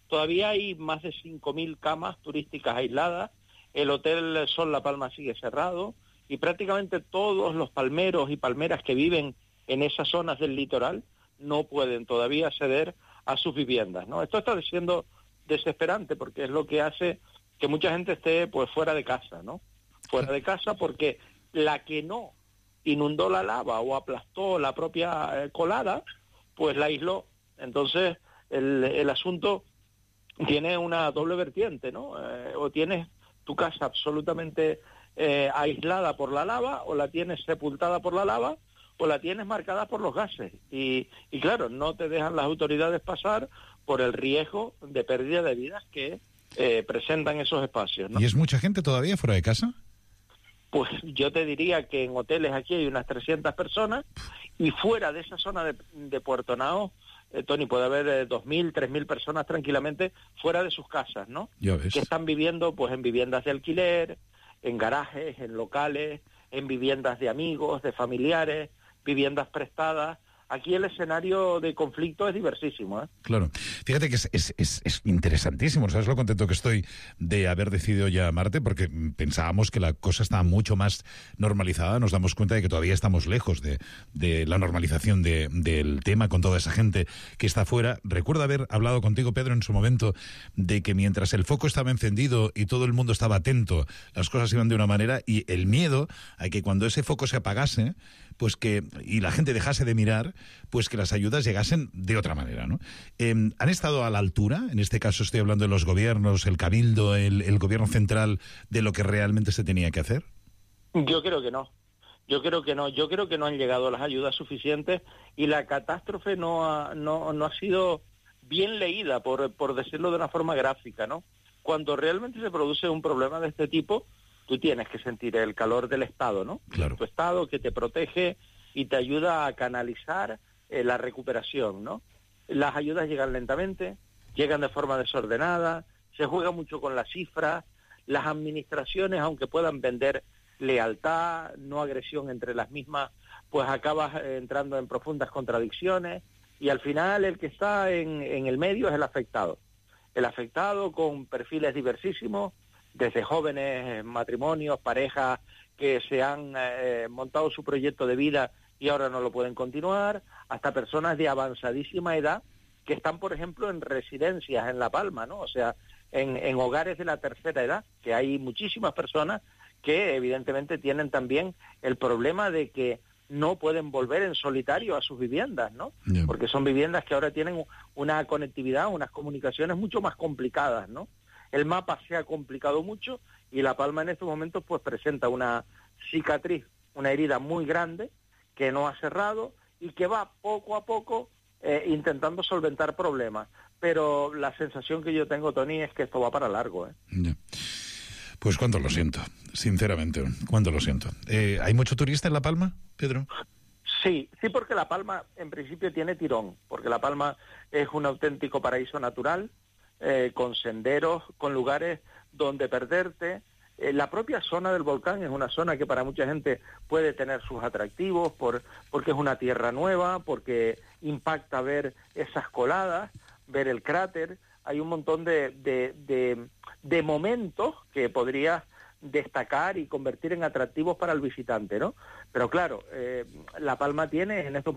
Todavía hay más de cinco mil camas turísticas aisladas, el Hotel Sol La Palma sigue cerrado y prácticamente todos los palmeros y palmeras que viven en esas zonas del litoral no pueden todavía acceder a sus viviendas, ¿no? Esto está siendo desesperante porque es lo que hace que mucha gente esté pues fuera de casa, ¿no? Fuera de casa porque la que no inundó la lava o aplastó la propia eh, colada, pues la aisló. Entonces el, el asunto tiene una doble vertiente, ¿no? Eh, o tienes tu casa absolutamente eh, aislada por la lava, o la tienes sepultada por la lava, o la tienes marcada por los gases. Y, y claro, no te dejan las autoridades pasar por el riesgo de pérdida de vidas que eh, presentan esos espacios, ¿no? ¿Y es mucha gente todavía fuera de casa? Pues yo te diría que en hoteles aquí hay unas trescientas personas, y fuera de esa zona de, de Puerto Nao, eh, Tony, puede haber eh, dos mil, tres mil personas tranquilamente fuera de sus casas, ¿no? Ya ves. Que están viviendo pues en viviendas de alquiler, en garajes, en locales, en viviendas de amigos, de familiares, viviendas prestadas. Aquí el escenario de conflicto es diversísimo, ¿eh? Claro. Fíjate que es, es, es, es interesantísimo. ¿Sabes lo contento que estoy de haber decidido llamarte? Porque pensábamos que la cosa estaba mucho más normalizada. Nos damos cuenta de que todavía estamos lejos de, de la normalización de, del tema con toda esa gente que está afuera. Recuerdo haber hablado contigo, Pedro, en su momento, de que mientras el foco estaba encendido y todo el mundo estaba atento, las cosas iban de una manera, y el miedo a que cuando ese foco se apagase, pues que y la gente dejase de mirar, pues que las ayudas llegasen de otra manera, ¿no? Eh, ¿Han estado a la altura? En este caso estoy hablando de los gobiernos, el Cabildo, el, el gobierno central, de lo que realmente se tenía que hacer. Yo creo que no. Yo creo que no. Yo creo que no han llegado las ayudas suficientes, y la catástrofe no ha, no, no ha sido bien leída, por, por decirlo de una forma gráfica, ¿no? Cuando realmente se produce un problema de este tipo, tú tienes que sentir el calor del Estado, ¿no? Claro. Tu Estado que te protege y te ayuda a canalizar eh, la recuperación, ¿no? Las ayudas llegan lentamente, llegan de forma desordenada, se juega mucho con las cifras, las administraciones, aunque puedan vender lealtad, no agresión entre las mismas, pues acabas eh, entrando en profundas contradicciones, y al final el que está en, en el medio es el afectado. El afectado con perfiles diversísimos, desde jóvenes, matrimonios, parejas que se han eh, montado su proyecto de vida y ahora no lo pueden continuar, hasta personas de avanzadísima edad que están, por ejemplo, en residencias en La Palma, ¿no? O sea, en, en hogares de la tercera edad, que hay muchísimas personas que evidentemente tienen también el problema de que no pueden volver en solitario a sus viviendas, ¿no? Yeah. Porque son viviendas que ahora tienen una conectividad, unas comunicaciones mucho más complicadas, ¿no? El mapa se ha complicado mucho, y La Palma en estos momentos pues presenta una cicatriz, una herida muy grande que no ha cerrado y que va poco a poco eh, intentando solventar problemas. Pero la sensación que yo tengo, Tony, es que esto va para largo, ¿eh? Yeah. Pues cuánto lo siento, sinceramente, cuánto lo siento. Eh, ¿Hay mucho turista en La Palma, Pedro? Sí, sí, porque La Palma en principio tiene tirón, porque La Palma es un auténtico paraíso natural, eh, con senderos, con lugares donde perderte. Eh, la propia zona del volcán es una zona que para mucha gente puede tener sus atractivos, por, porque es una tierra nueva, porque impacta ver esas coladas, ver el cráter. Hay un montón de, de, de, de momentos que podrías destacar y convertir en atractivos para el visitante, ¿no? Pero claro, eh, La Palma tiene en estos,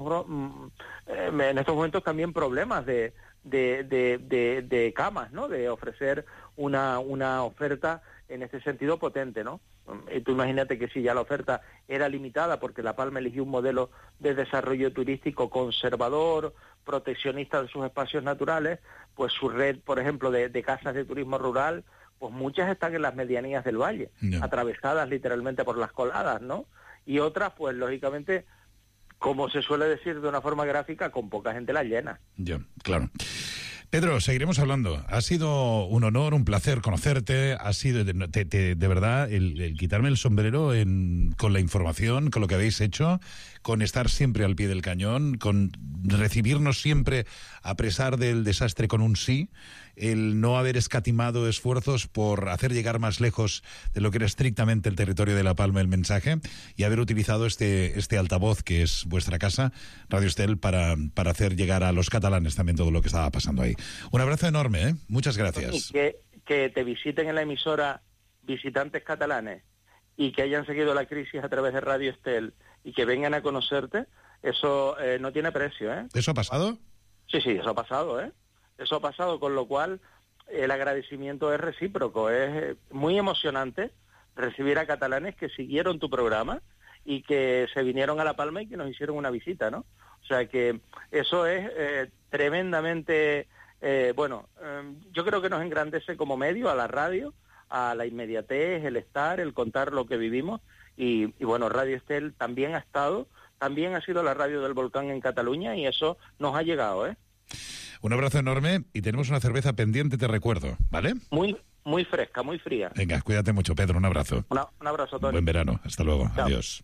en estos momentos también problemas de, de, de, de, de camas, ¿no? De ofrecer una, una oferta en este sentido potente, ¿no? Y tú imagínate que si ya la oferta era limitada porque La Palma eligió un modelo de desarrollo turístico conservador, proteccionista de sus espacios naturales, pues su red, por ejemplo, de, de casas de turismo rural, pues muchas están en las medianías del valle, no. atravesadas literalmente por las coladas, ¿no? Y otras, pues lógicamente, como se suele decir de una forma gráfica, con poca gente las llena. Ya, claro. Pedro, seguiremos hablando. Ha sido un honor, un placer conocerte. Ha sido, de, de, de, de verdad, el, el quitarme el sombrero en, con la información, con lo que habéis hecho, con estar siempre al pie del cañón, con recibirnos siempre a pesar del desastre con un sí, el no haber escatimado esfuerzos por hacer llegar más lejos de lo que era estrictamente el territorio de La Palma el mensaje, y haber utilizado este, este altavoz que es vuestra casa, Radio Estel, para, para hacer llegar a los catalanes también todo lo que estaba pasando ahí. Un abrazo enorme, ¿eh? Muchas gracias. Que, que te visiten en la emisora visitantes catalanes y que hayan seguido la crisis a través de Radio Estel y que vengan a conocerte, eso eh, no tiene precio, ¿eh? ¿Eso ha pasado? Sí, sí, eso ha pasado, ¿eh? Eso ha pasado, con lo cual el agradecimiento es recíproco. Es muy emocionante recibir a catalanes que siguieron tu programa y que se vinieron a La Palma y que nos hicieron una visita, ¿no? O sea que eso es eh, tremendamente, eh, bueno, eh, yo creo que nos engrandece como medio a la radio, a la inmediatez, el estar, el contar lo que vivimos, y, y bueno, Radio Estel también ha estado, también ha sido la radio del volcán en Cataluña, y eso nos ha llegado, ¿eh? Un abrazo enorme y tenemos una cerveza pendiente, te recuerdo, ¿vale? Muy, muy fresca, muy fría. Venga, cuídate mucho, Pedro, un abrazo. Una, un abrazo, Toni. Buen verano, hasta luego, Chao. Adiós.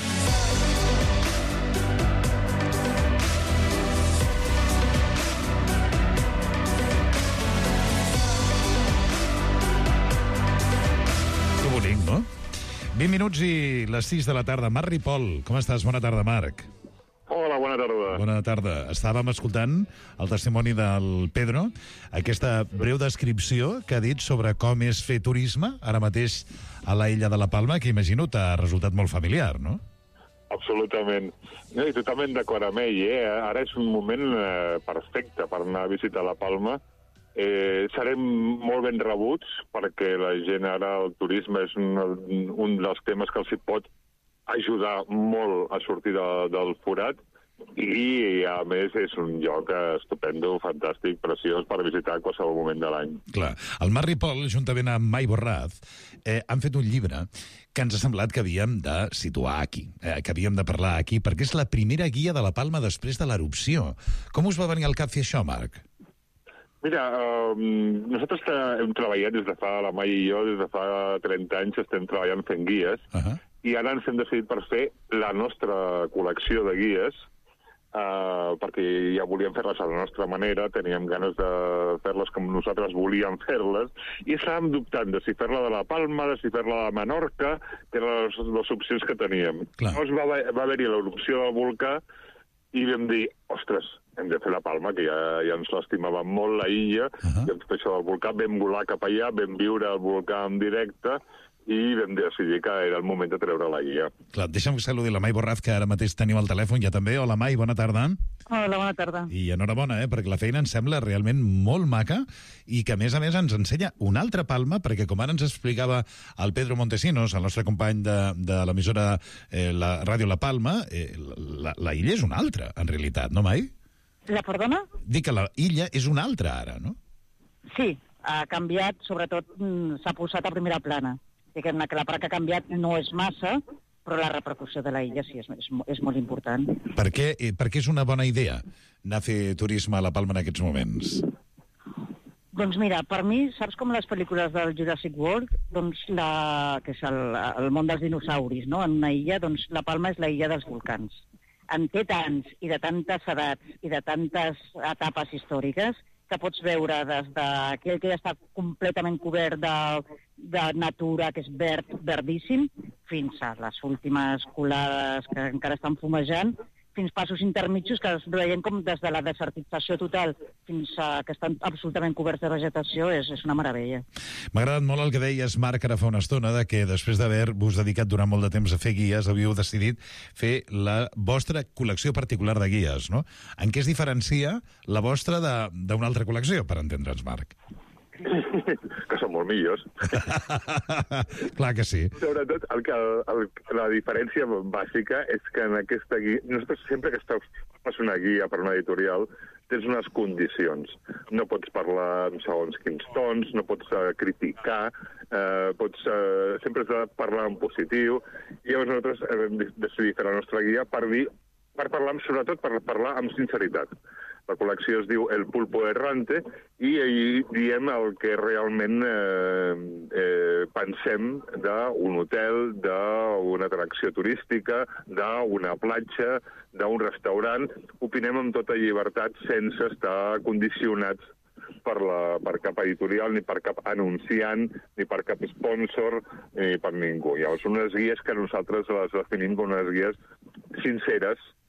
Que bonic, no? vint minuts i les sis de la tarda. Marc Ripoll, com estàs? Bona tarda, Marc. Hola, bona tarda. Bona tarda. Estàvem escoltant el testimoni del Pedro, aquesta breu descripció que ha dit sobre com és fer turisme ara mateix a la illa de la Palma, que imagino t'ha resultat molt familiar, no? Absolutament. No, i totalment d'acord amb ell, eh? Ara és un moment eh, perfecte per anar a visitar la Palma. Eh, serem molt ben rebuts perquè la gent ara, el turisme és un, un dels temes que els hi pot ajudar molt a sortir de, del forat, i a més és un lloc estupendo, fantàstic, preciós per visitar a qualsevol moment de l'any. Clar. El Marc Ripoll, juntament amb Mai Borraz, eh, han fet un llibre que ens ha semblat que havíem de situar aquí, eh, que havíem de parlar aquí, perquè és la primera guia de la Palma després de l'erupció. Com us va venir al cap fer això, Marc? Mira, uh, nosaltres hem treballat des de fa, la Mai i jo, des de fa trenta anys estem treballant fent guies, uh-huh. i ara ens hem decidit per fer la nostra col·lecció de guies, uh, perquè ja volíem fer-les a la nostra manera, teníem ganes de fer-les com nosaltres volíem fer-les, i estàvem dubtant de si fer-la de la Palma, de si fer-la de Menorca, que eren les, les opcions que teníem. Llavors va, va haver-hi l'erupció del volcà, i vam dir, ostres, hem de fer la Palma, que ja, ja ens l'estimàvem molt, la illa, uh-huh. i amb tot això del volcà vam volar cap allà, vam viure el volcà en directe, i vam decidir que era el moment de treure la guia. Clar, deixa'm que saludi la Mai Borraz, que ara mateix tenim al telèfon ja també. Hola, Mai, bona tarda. Hola, bona tarda. I enhorabona, eh, perquè la feina ens sembla realment molt maca i que, a més a més, ens ensenya una altra Palma, perquè, com ara ens explicava el Pedro Montesinos, el nostre company de, de l'emissora eh, la Ràdio La Palma, eh, la, la illa és una altra, en realitat, no, Mai? La perdona? Dic que la illa és una altra ara, no? Sí, ha canviat, sobretot s'ha posat a primera plana. Diguem-ne que la part que ha canviat no és massa, però la repercussió de la illa sí, és, és, és molt important. Per què, eh, per què és una bona idea anar a fer turisme a la Palma en aquests moments? Doncs mira, per mi, saps com les pel·lícules del Jurassic World, doncs la, que és el, el món dels dinosauris, no? En una illa, doncs la Palma és la illa dels volcans. En té tants i de tantes edats i de tantes etapes històriques que pots veure des d'aquell que ja està completament cobert de, de natura, que és verd, verdíssim, fins a les últimes colades que encara estan fumejant, fins passos intermitjos que els veiem com des de la desertització total fins a que estan absolutament coberts de vegetació, és, és una meravella. M'ha agradat molt el que deies, Marc, ara fa una estona, de que després d'haver-vos dedicat durant molt de temps a fer guies, havíeu decidit fer la vostra col·lecció particular de guies, no? En què es diferencia la vostra d'una altra col·lecció, per entendre'ns, Marc? Que són molt millors. Clar que sí. Sobretot, el que, el, la diferència bàsica és que en aquesta guia... Nosaltres sempre que estàs fas una guia per una editorial tens unes condicions. No pots parlar en segons quins tons, no pots uh, criticar, uh, pots, uh, sempre has de parlar en positiu. I llavors nosaltres hem decidit fer la nostra guia per dir, per parlar, sobretot per parlar amb sinceritat. La col·lecció es diu El Pulpo Errante i allí diem el que realment eh, eh, pensem d'un hotel, d'una atracció turística, d'una platja, d'un restaurant. Opinem amb tota llibertat sense estar condicionats per, la, per cap editorial, ni per cap anunciant, ni per cap sponsor, ni per ningú. Llavors, unes guies que nosaltres les definim com unes guies sinceres,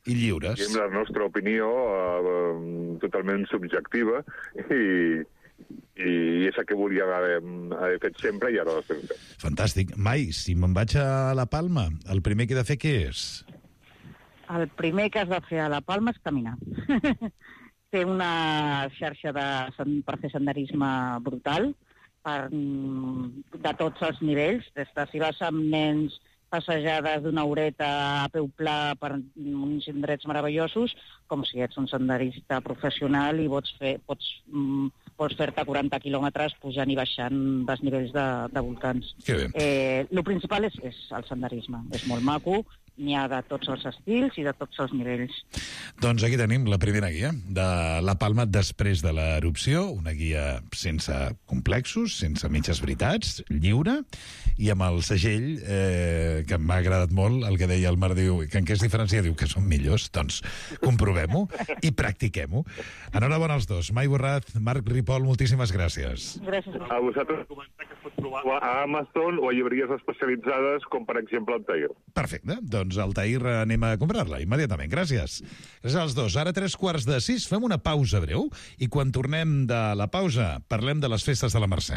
I lliures. I amb la nostra opinió eh, totalment subjectiva i, i és el que volíem haver, haver fet sempre i ara ho estem fent. Fantàstic. Mai, si me'n vaig a La Palma, el primer que he de fer què és? El primer que has de fer a La Palma és caminar. Té una xarxa de, per fer senderisme brutal, per, de tots els nivells, des de si vas amb nens, passejades d'una horeta a peu pla per uns indrets meravellosos, com si ets un senderista professional i pots fer, pots, mm, pots fer-te quaranta quilòmetres pujant i baixant dels nivells de, de volcans. Que bé. Eh, lo principal és, és el senderisme. És molt maco, n'hi ha de tots els estils i de tots els nivells. Doncs aquí tenim la primera guia de La Palma després de l'erupció, una guia sense complexos, sense mitges veritats, lliure, i amb el segell, eh, que m'ha agradat molt, el que deia el Marc, diu, que en què es diferencia? Diu que són millors. Doncs comprovem-ho i practiquem-ho. Enhorabona als dos. Mai Borrat, Marc Ripoll, moltíssimes gràcies. Gràcies. A vosaltres comentar que es pot trobar a Amazon o a llibreries especialitzades, com per exemple el Tair. Perfecte. Doncs al Tair anem a comprar-la immediatament. Gràcies. Gràcies als dos. Ara tres quarts de sis, fem una pausa breu i quan tornem de la pausa parlem de les festes de la Mercè.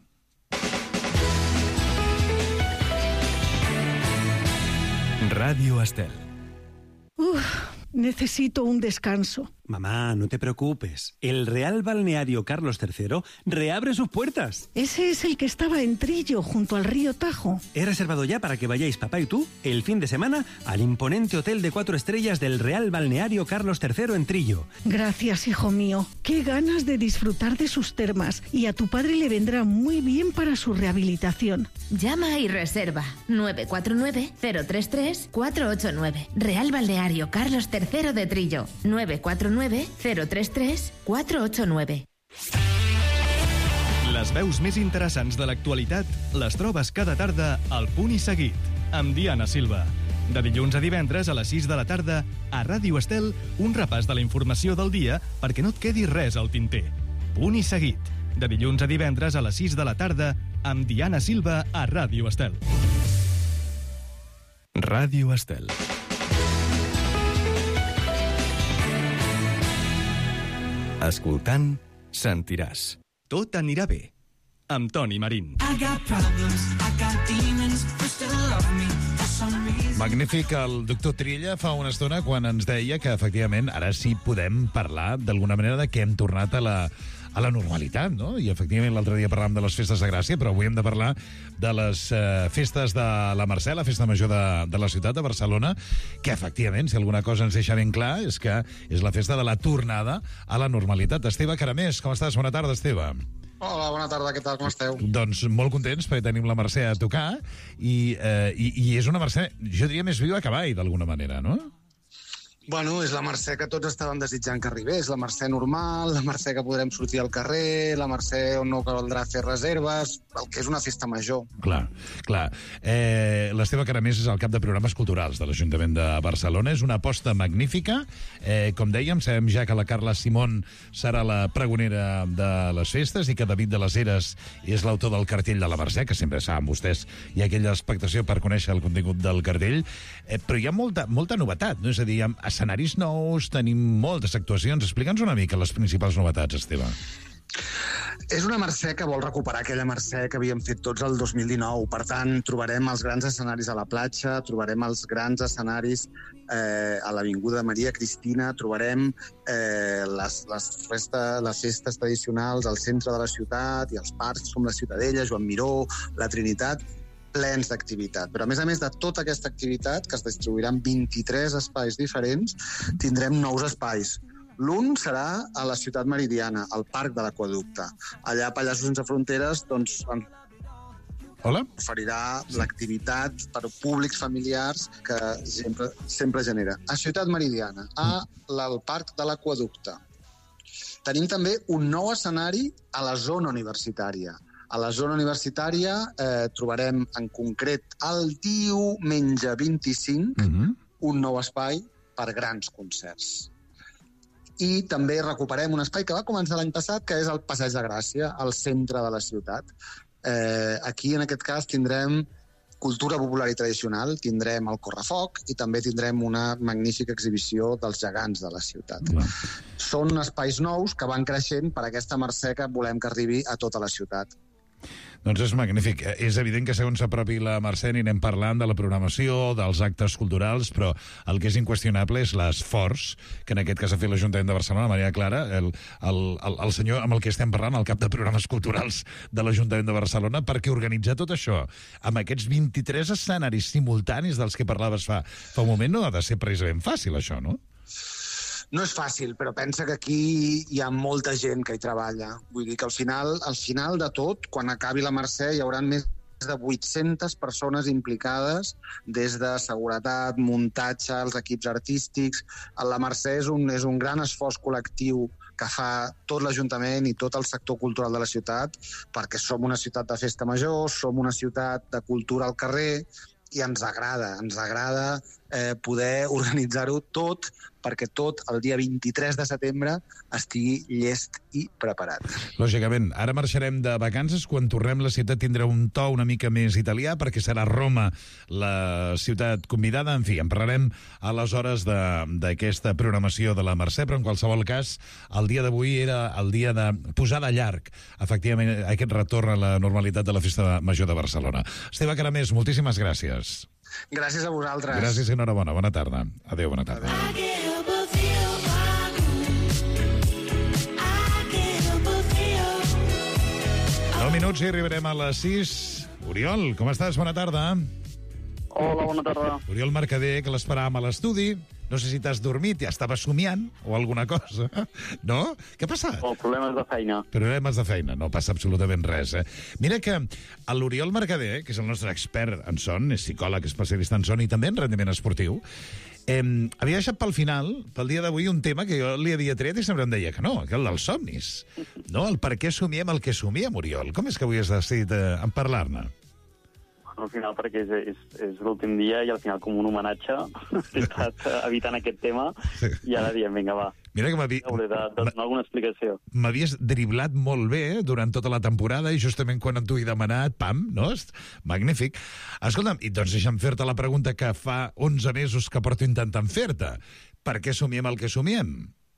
Radio Estel. Uf, necesito un descanso. Mamá, no te preocupes. El Real Balneario Carlos tercero reabre sus puertas. Ese es el que estaba en Trillo, junto al río Tajo. He reservado ya para que vayáis papá y tú el fin de semana al imponente hotel de cuatro estrellas del Real Balneario Carlos tercero en Trillo. Gracias, hijo mío. Qué ganas de disfrutar de sus termas. Y a tu padre le vendrá muy bien para su rehabilitación. Llama y reserva nueve cuatro nueve, cero tres tres, cuatro ocho nueve. Real Balneario Carlos tercero de Trillo. nueve cuatro nueve, cero tres tres, cuatro ocho nueve. Les veus més interessants de l'actualitat les trobes cada tarda al Punt i Seguit, amb Diana Silva. De dilluns a divendres a les sis de la tarda, a Ràdio Estel, un repàs de la informació del dia perquè no et quedi res al tinter. Punt i Seguit. De dilluns a divendres a les sis de la tarda, amb Diana Silva a Ràdio Estel. Ràdio Estel. Escoltant, sentiràs. Tot anirà bé. Amb Toni Marín. Magnífic el doctor Trilla fa una estona quan ens deia que, efectivament, ara sí podem parlar d'alguna manera de que hem tornat a la, a la normalitat, no? I, efectivament, l'altre dia parlàvem de les festes de Gràcia, però avui hem de parlar de les eh, festes de la Mercè, la festa major de, de la ciutat de Barcelona, que, efectivament, si alguna cosa ens deixa ben clar, és que és la festa de la tornada a la normalitat. Esteve Caramés, com estàs? Bona tarda, Esteve. Hola, bona tarda, què tal, com esteu? Doncs molt contents perquè tenim la Mercè a tocar i, eh, i, i és una Mercè, jo diria, més viva que mai, d'alguna manera, no? Bueno, és la Mercè que tots estàvem desitjant que arribés, la Mercè normal, la Mercè que podrem sortir al carrer, la Mercè on no caldrà fer reserves, el que és una festa major. Clar, clar. Eh, L'Esteve Caramés és el cap de programes culturals de l'Ajuntament de Barcelona. És una aposta magnífica. Eh, com dèiem, sabem ja que la Carla Simón serà la pregonera de les festes i que David de les Heres és l'autor del cartell de la Mercè, que sempre saben vostès, hi ha aquella expectació per conèixer el contingut del cartell. Eh, però hi ha molta, molta novetat, no? És a dir, hi ha escenaris nous, tenim moltes actuacions. Explica'ns una mica les principals novetats, Esteve. És una Mercè que vol recuperar aquella Mercè que havíem fet tots el dos mil dinou. Per tant, trobarem els grans escenaris a la platja, trobarem els grans escenaris eh, a l'Avinguda Maria Cristina, trobarem eh, les, les, festa, les festes tradicionals al centre de la ciutat i els parcs com la Ciutadella, Joan Miró, la Trinitat, plens d'activitat. Però, a més a més de tota aquesta activitat, que es distribuiran vint-i-tres espais diferents, tindrem nous espais. L'un serà a la ciutat meridiana, al Parc de l'Aqüeducte. Allà, Pallassos Sense Fronteres, doncs, Hola? oferirà l'activitat per públics familiars que sempre, sempre genera. A Ciutat Meridiana, a, al Parc de l'Aqüeducte. Tenim també un nou escenari a la zona universitària. A la zona universitària eh, trobarem en concret el diumenge vint-i-cinc mm-hmm. un nou espai per grans concerts. I també recuperem un espai que va començar l'any passat, que és el Passeig de Gràcia, al centre de la ciutat. Eh, aquí, en aquest cas, tindrem cultura popular i tradicional, tindrem el correfoc i també tindrem una magnífica exhibició dels gegants de la ciutat. Clar. Són espais nous que van creixent per aquesta mercè que volem que arribi a tota la ciutat. Doncs és magnífic. És evident que segons s'apropi la Mercè anirem parlant de la programació, dels actes culturals, però el que és inqüestionable és l'esforç que en aquest cas ha fet l'Ajuntament de Barcelona, Maria Clara, el, el, el, el senyor amb el que estem parlant, el cap de programes culturals de l'Ajuntament de Barcelona, perquè organitzar tot això amb aquests vint-i-tres escenaris simultanis dels que parlaves fa, fa un moment no ha de ser precisament fàcil, això, no? No és fàcil, però pensa que aquí hi ha molta gent que hi treballa. Vull dir que al final, al final de tot, quan acabi la Mercè, hi haurà més de vuit-centes persones implicades, des de seguretat, muntatge, els equips artístics. La Mercè és un, és un gran esforç col·lectiu que fa tot l'Ajuntament i tot el sector cultural de la ciutat, perquè som una ciutat de festa major, som una ciutat de cultura al carrer, i ens agrada, ens agrada eh, poder organitzar-ho tot perquè tot el dia vint-i-tres de setembre estigui llest i preparat. Lògicament, ara marxarem de vacances. Quan tornem la ciutat tindrà un to una mica més italià, perquè serà Roma la ciutat convidada. En fi, en parlarem aleshores d'aquesta programació de la Mercè, però en qualsevol cas, el dia d'avui era el dia de posar de llarg, efectivament, aquest retorn a la normalitat de la Festa Major de Barcelona. Esteve Caramés, moltíssimes gràcies. Gràcies a vosaltres. Gràcies i enhorabona. Bona tarda. Adéu, bona tarda. Nou minuts i arribarem a les sis. Oriol, com estàs? Bona tarda. Hola, bona tarda. Oriol Mercader, que l'esperàvem a l'estudi. No sé si t'has dormit, ja estava somiant o alguna cosa. No? Què ha passat? O problemes de feina. Problemes de feina, no passa absolutament res. Eh? Mira que l'Oriol Mercader, que és el nostre expert en son, és psicòleg, especialista en son i també en rendiment esportiu, eh, havia deixat pel final, pel dia d'avui, un tema que jo li havia tret i sempre em deia que no, que el dels somnis. No? El per què somiem el que somiem, Oriol. Com és que avui has decidit eh, en parlar-ne? Al final perquè és, és, és l'últim dia i al final com un homenatge he estat evitant aquest tema i ara diem, vinga, va. Mira que m'havia... Hauré de donar alguna explicació. M'havies driblat molt bé eh, durant tota la temporada i justament quan t'ho he demanat, pam, no? Magnífic. Escolta'm, i doncs deixa'm fer-te la pregunta que fa onze mesos que porto intentant fer-te. Per què somiem el que somiem?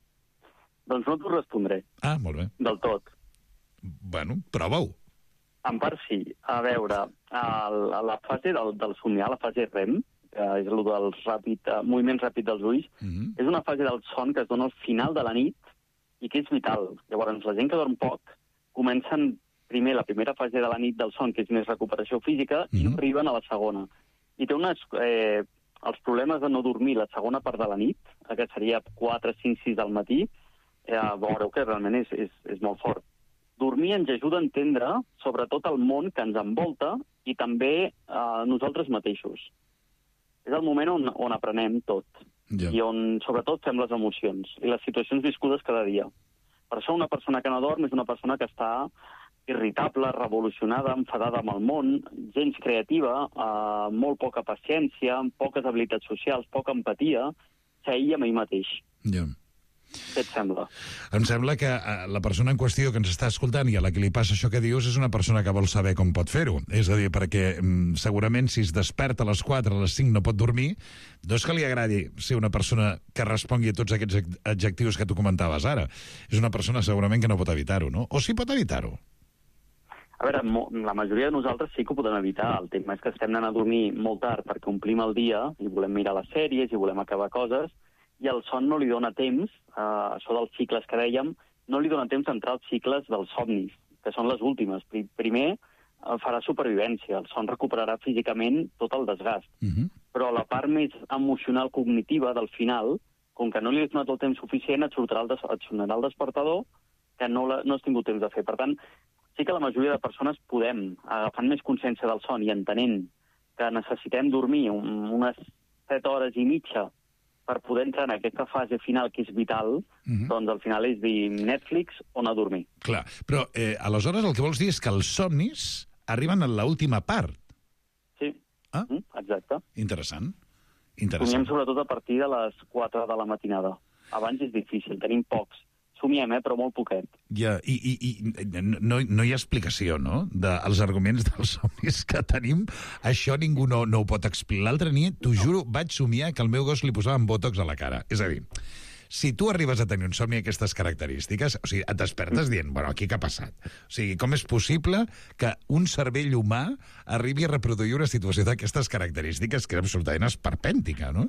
Doncs no t'ho respondré. Ah, molt bé. Del tot. Bueno, prova-ho. En part sí. A veure, el, la fase del, del somniar, la fase REM, que és el del ràpid, moviment ràpid dels ulls, mm-hmm. és una fase del son que es dona al final de la nit i que és vital. Llavors, la gent que dorm poc comencen primer la primera fase de la nit del son, que és més recuperació física, mm-hmm. i no arriben a la segona. I té unes... Eh, els problemes de no dormir la segona part de la nit, que seria quatre, cinc, sis del matí, eh, veureu que realment és, és, és molt fort. Dormir ens ajuda a entendre sobretot el món que ens envolta i també eh, nosaltres mateixos. És el moment on, on aprenem tot yeah. i on sobretot fem les emocions i les situacions viscudes cada dia. Per això una persona que no dorm és una persona que està irritable, revolucionada, enfadada amb el món, gens creativa, eh, molt poca paciència, amb poques habilitats socials, poca empatia, s'aïlla amb ell mateix. Yeah. Què et sembla? Em sembla que la persona en qüestió que ens està escoltant i a la que li passa això que dius és una persona que vol saber com pot fer-ho. És a dir, perquè segurament si es desperta a les quatre, a les cinc no pot dormir, no és que li agradi ser una persona que respongui a tots aquests adjectius que tu comentaves ara. És una persona segurament que no pot evitar-ho, no? O sí pot evitar-ho? A veure, la majoria de nosaltres sí que ho podem evitar. El tema és que estem anant a dormir molt tard perquè omplim el dia i volem mirar les sèries i volem acabar coses, i el son no li dona temps, eh, això dels cicles que dèiem, no li dona temps d'entrar als cicles dels somnis, que són les últimes. Primer eh, farà supervivència, el son recuperarà físicament tot el desgast. Uh-huh. Però la part més emocional cognitiva del final, com que no li has donat el temps suficient, et sortirà el, des et sonarà el despertador que no, la, no has tingut temps de fer. Per tant, sí que la majoria de persones podem, agafant més consciència del son i entenent que necessitem dormir un, unes set hores i mitja per poder entrar en aquesta fase final que és vital, mm-hmm. doncs al final és dir Netflix o anar a dormir. Clar, però eh, aleshores el que vols dir és que els somnis arriben a l'última part. Sí, ah? mm, exacte. Interessant. Interessant. Somiem sobretot a partir de les quatre de la matinada. Abans és difícil, tenim pocs somiem, eh, però molt poquet. Ja, i, i, i no, no hi ha explicació, no?, dels arguments dels somnis que tenim. Això ningú no, no ho pot explicar. L'altra nit, t'ho juro, vaig somiar que el meu gos li posaven botox a la cara. És a dir, si tu arribes a tenir un somni d'aquestes característiques, o sigui, et despertes dient, bueno, aquí què ha passat? O sigui, com és possible que un cervell humà arribi a reproduir una situació d'aquestes característiques que és absolutament esperpèntica, no?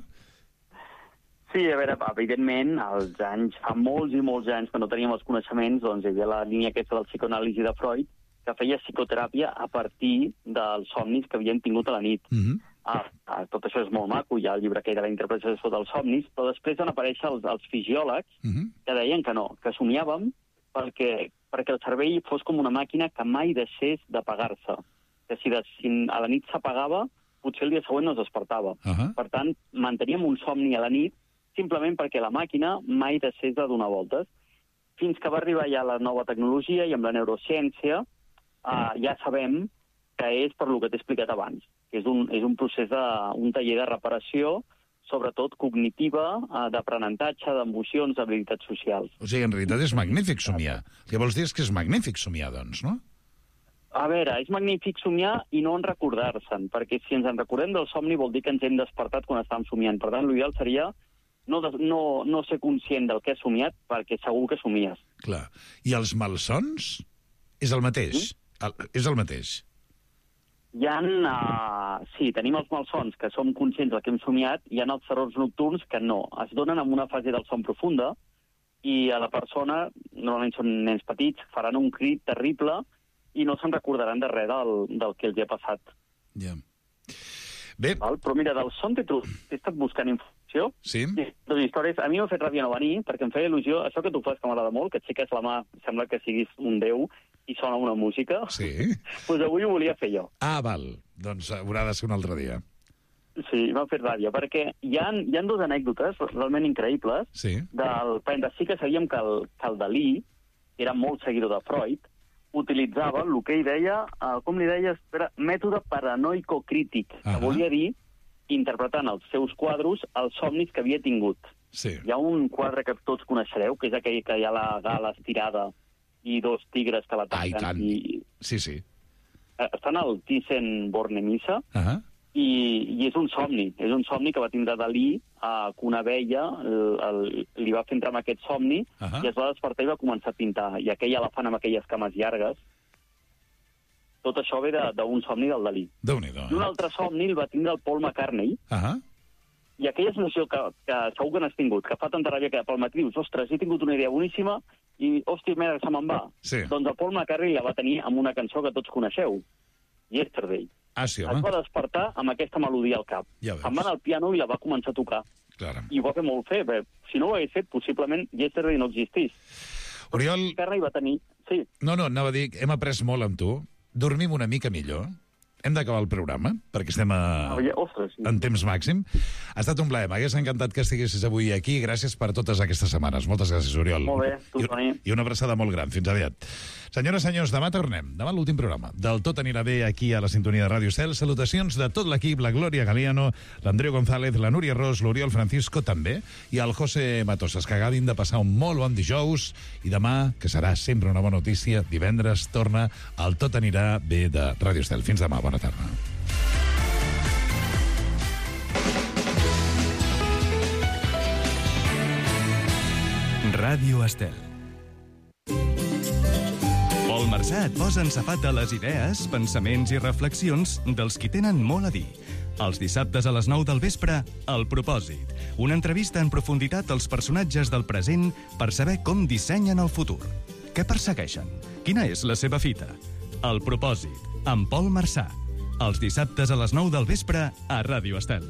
Sí, a veure, evidentment, als anys, fa molts i molts anys que no teníem els coneixements, doncs hi havia la línia aquesta del psicoanàlisi de Freud, que feia psicoteràpia a partir dels somnis que havien tingut a la nit. Mm-hmm. Ah, ah, tot això és molt maco, hi ha el llibre que era la interpretació dels somnis, però després van aparèixer els, els fisiòlegs mm-hmm. que deien que no, que somiàvem perquè, perquè el cervell fos com una màquina que mai deixés d'apagar-se. Que si, de, si a la nit s'apagava, potser el dia següent no es despertava. Uh-huh. Per tant, manteníem un somni a la nit simplement perquè la màquina mai deixés de donar voltes. Fins que va arribar ja la nova tecnologia i amb la neurociència eh, ja sabem que és per lo que t'he explicat abans, que és un, és un procés de, un taller de reparació, sobretot cognitiva, eh, d'aprenentatge, d'emocions, d'habilitats socials. O sigui, en realitat és magnífic somiar. El que vols dir és que és magnífic somiar, doncs, no? A veure, és magnífic somiar i no en recordar-se'n, perquè si ens en recordem del somni vol dir que ens hem despertat quan estàvem somiant. Per tant, l'ideal seria no, no, no ser conscient del que has somiat, perquè segur que somies. Clar. I els malsons? És el mateix? Mm? El, és el mateix? Hi ha, uh, sí, tenim els malsons, que som conscients del que hem somiat, hi ha els terrors nocturns que no. Es donen en una fase del son profunda i a la persona, normalment són nens petits, faran un crit terrible i no se'n recordaran de res del, del que els hi ha passat. Ja. Bé. Val? Però mira, del son t'he estat buscant informació. Sí? Sí, dos històries. A mi m'ha fet ràbia no venir, perquè em feia il·lusió, això que tu fas que m'agrada molt, que et aixeques la mà, sembla que siguis un déu, i sona una música. Sí? Doncs pues avui ho volia fer jo. Ah, val. Doncs haurà de ser un altre dia. Sí, m'ha fet ràbia, perquè hi ha, hi ha dues anècdotes realment increïbles. Sí. Del, sí que sabíem que el, que el Dalí, que era molt seguidor de Freud, utilitzava el que ell deia, eh, com li deia, espera, mètode paranoico-crític, uh-huh. que volia dir interpretant els seus quadros els somnis que havia tingut. Sí. Hi ha un quadre que tots coneixereu, que és aquell que hi ha la gala estirada i dos tigres que l'ataquen. Ah, i tant. I... Sí, sí. Estan al Thyssen-Bornemisza, uh-huh. i, i és un somni. És un somni que va tindre Dalí, eh, que una abella el, el, li va fer entrar en aquest somni, uh-huh. i es va despertar i va començar a pintar. I aquell elefant amb aquelles cames llargues, tot això ve d'un somni del Dalí. Déu-n'hi-do. I un altre somni el va tindre el Paul McCartney, uh-huh. i aquella sensació que, que segur que n'has tingut, que fa tanta ràbia que pel matí dius, ostres, he tingut una idea boníssima i, hòstia, mira, se me'n va. Sí. Doncs el Paul McCartney la va tenir amb una cançó que tots coneixeu, Yesterday. Ah, sí, home. Es va despertar amb aquesta melodia al cap. Ja Se'n va anar al piano i la va començar a tocar. Clar. I ho va fer molt fer. Bé, si no ho hagués fet, possiblement Yesterday no existís. Oriol... McCartney va tenir... Sí. No, no, anava a dir, hem après molt amb tu. Dormim una mica millor. Hem d'acabar el programa, perquè estem a... Ostres, sí. en temps màxim. Ha estat un plaer. M'hagués encantat que estiguessis avui aquí. Gràcies per totes aquestes setmanes. Moltes gràcies, Oriol. Molt bé, tu, Toni. I una abraçada molt gran. Fins aviat. Senyores, senyors, demà tornem. Demà l'últim programa. Del Tot anirà bé aquí a la sintonia de Ràdio Estel. Salutacions de tot l'equip, la Glòria Galiano, l'Andreu González, la Núria Ros, l'Oriol Francisco també, i el José Matosas. Que acabin de passar un molt bon dijous i demà, que serà sempre una bona notícia, divendres torna el Tot anirà bé de Ràdio Estel. Fins demà. Bona tarda. Ràdio Estel. Pol Marsà et posa en safata les idees, pensaments i reflexions dels qui tenen molt a dir. Els dissabtes a les nou del vespre, El Propòsit. Una entrevista en profunditat als personatges del present per saber com dissenyen el futur. Què persegueixen? Quina és la seva fita? El Propòsit, amb Pol Marsà. Els dissabtes a les nou del vespre a Ràdio Estel.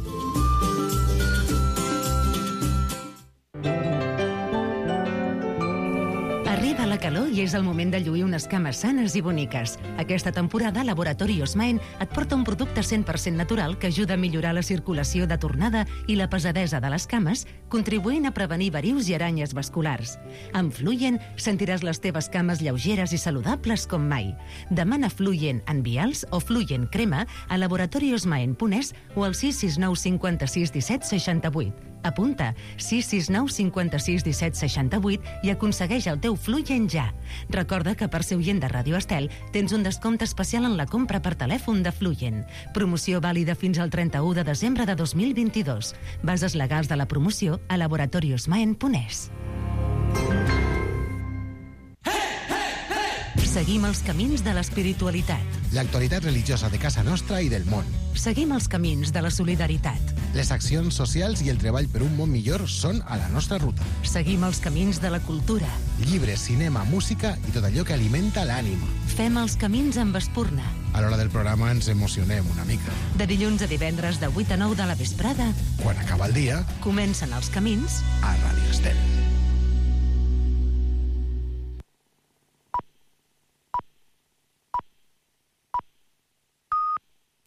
Arriba la calor i és el moment de lluir unes cames sanes i boniques. Aquesta temporada, Laboratori Osmaen et porta un producte cent per cent natural que ajuda a millorar la circulació de tornada i la pesadesa de les cames, contribuint a prevenir varius i aranyes vasculars. Amb Fluyen sentiràs les teves cames lleugeres i saludables com mai. Demana Fluyen en vials o Fluyen crema a laboratoriosmaen punt es o al sis sis nou cinquanta-sis disset seixanta-vuit. Apunta sis sis nou cinquanta-sis disset seixanta-vuit i aconsegueix el teu Fluyen ja. Recorda que per ser oient de Ràdio Estel tens un descompte especial en la compra per telèfon de Fluyen. Promoció vàlida fins al trenta-u de desembre de dos mil vint-i-dos. Bases legals de la promoció a laboratoriosmaen punt es. Seguim els camins de l'espiritualitat. L'actualitat religiosa de casa nostra i del món. Seguim els camins de la solidaritat. Les accions socials i el treball per un món millor són a la nostra ruta. Seguim els camins de la cultura. Llibres, cinema, música i tot allò que alimenta l'ànima. Fem els camins amb espurna. A l'hora del programa ens emocionem una mica. De dilluns a divendres de vuit a nou de la vesprada, quan acaba el dia, comencen els camins a Ràdio Estel.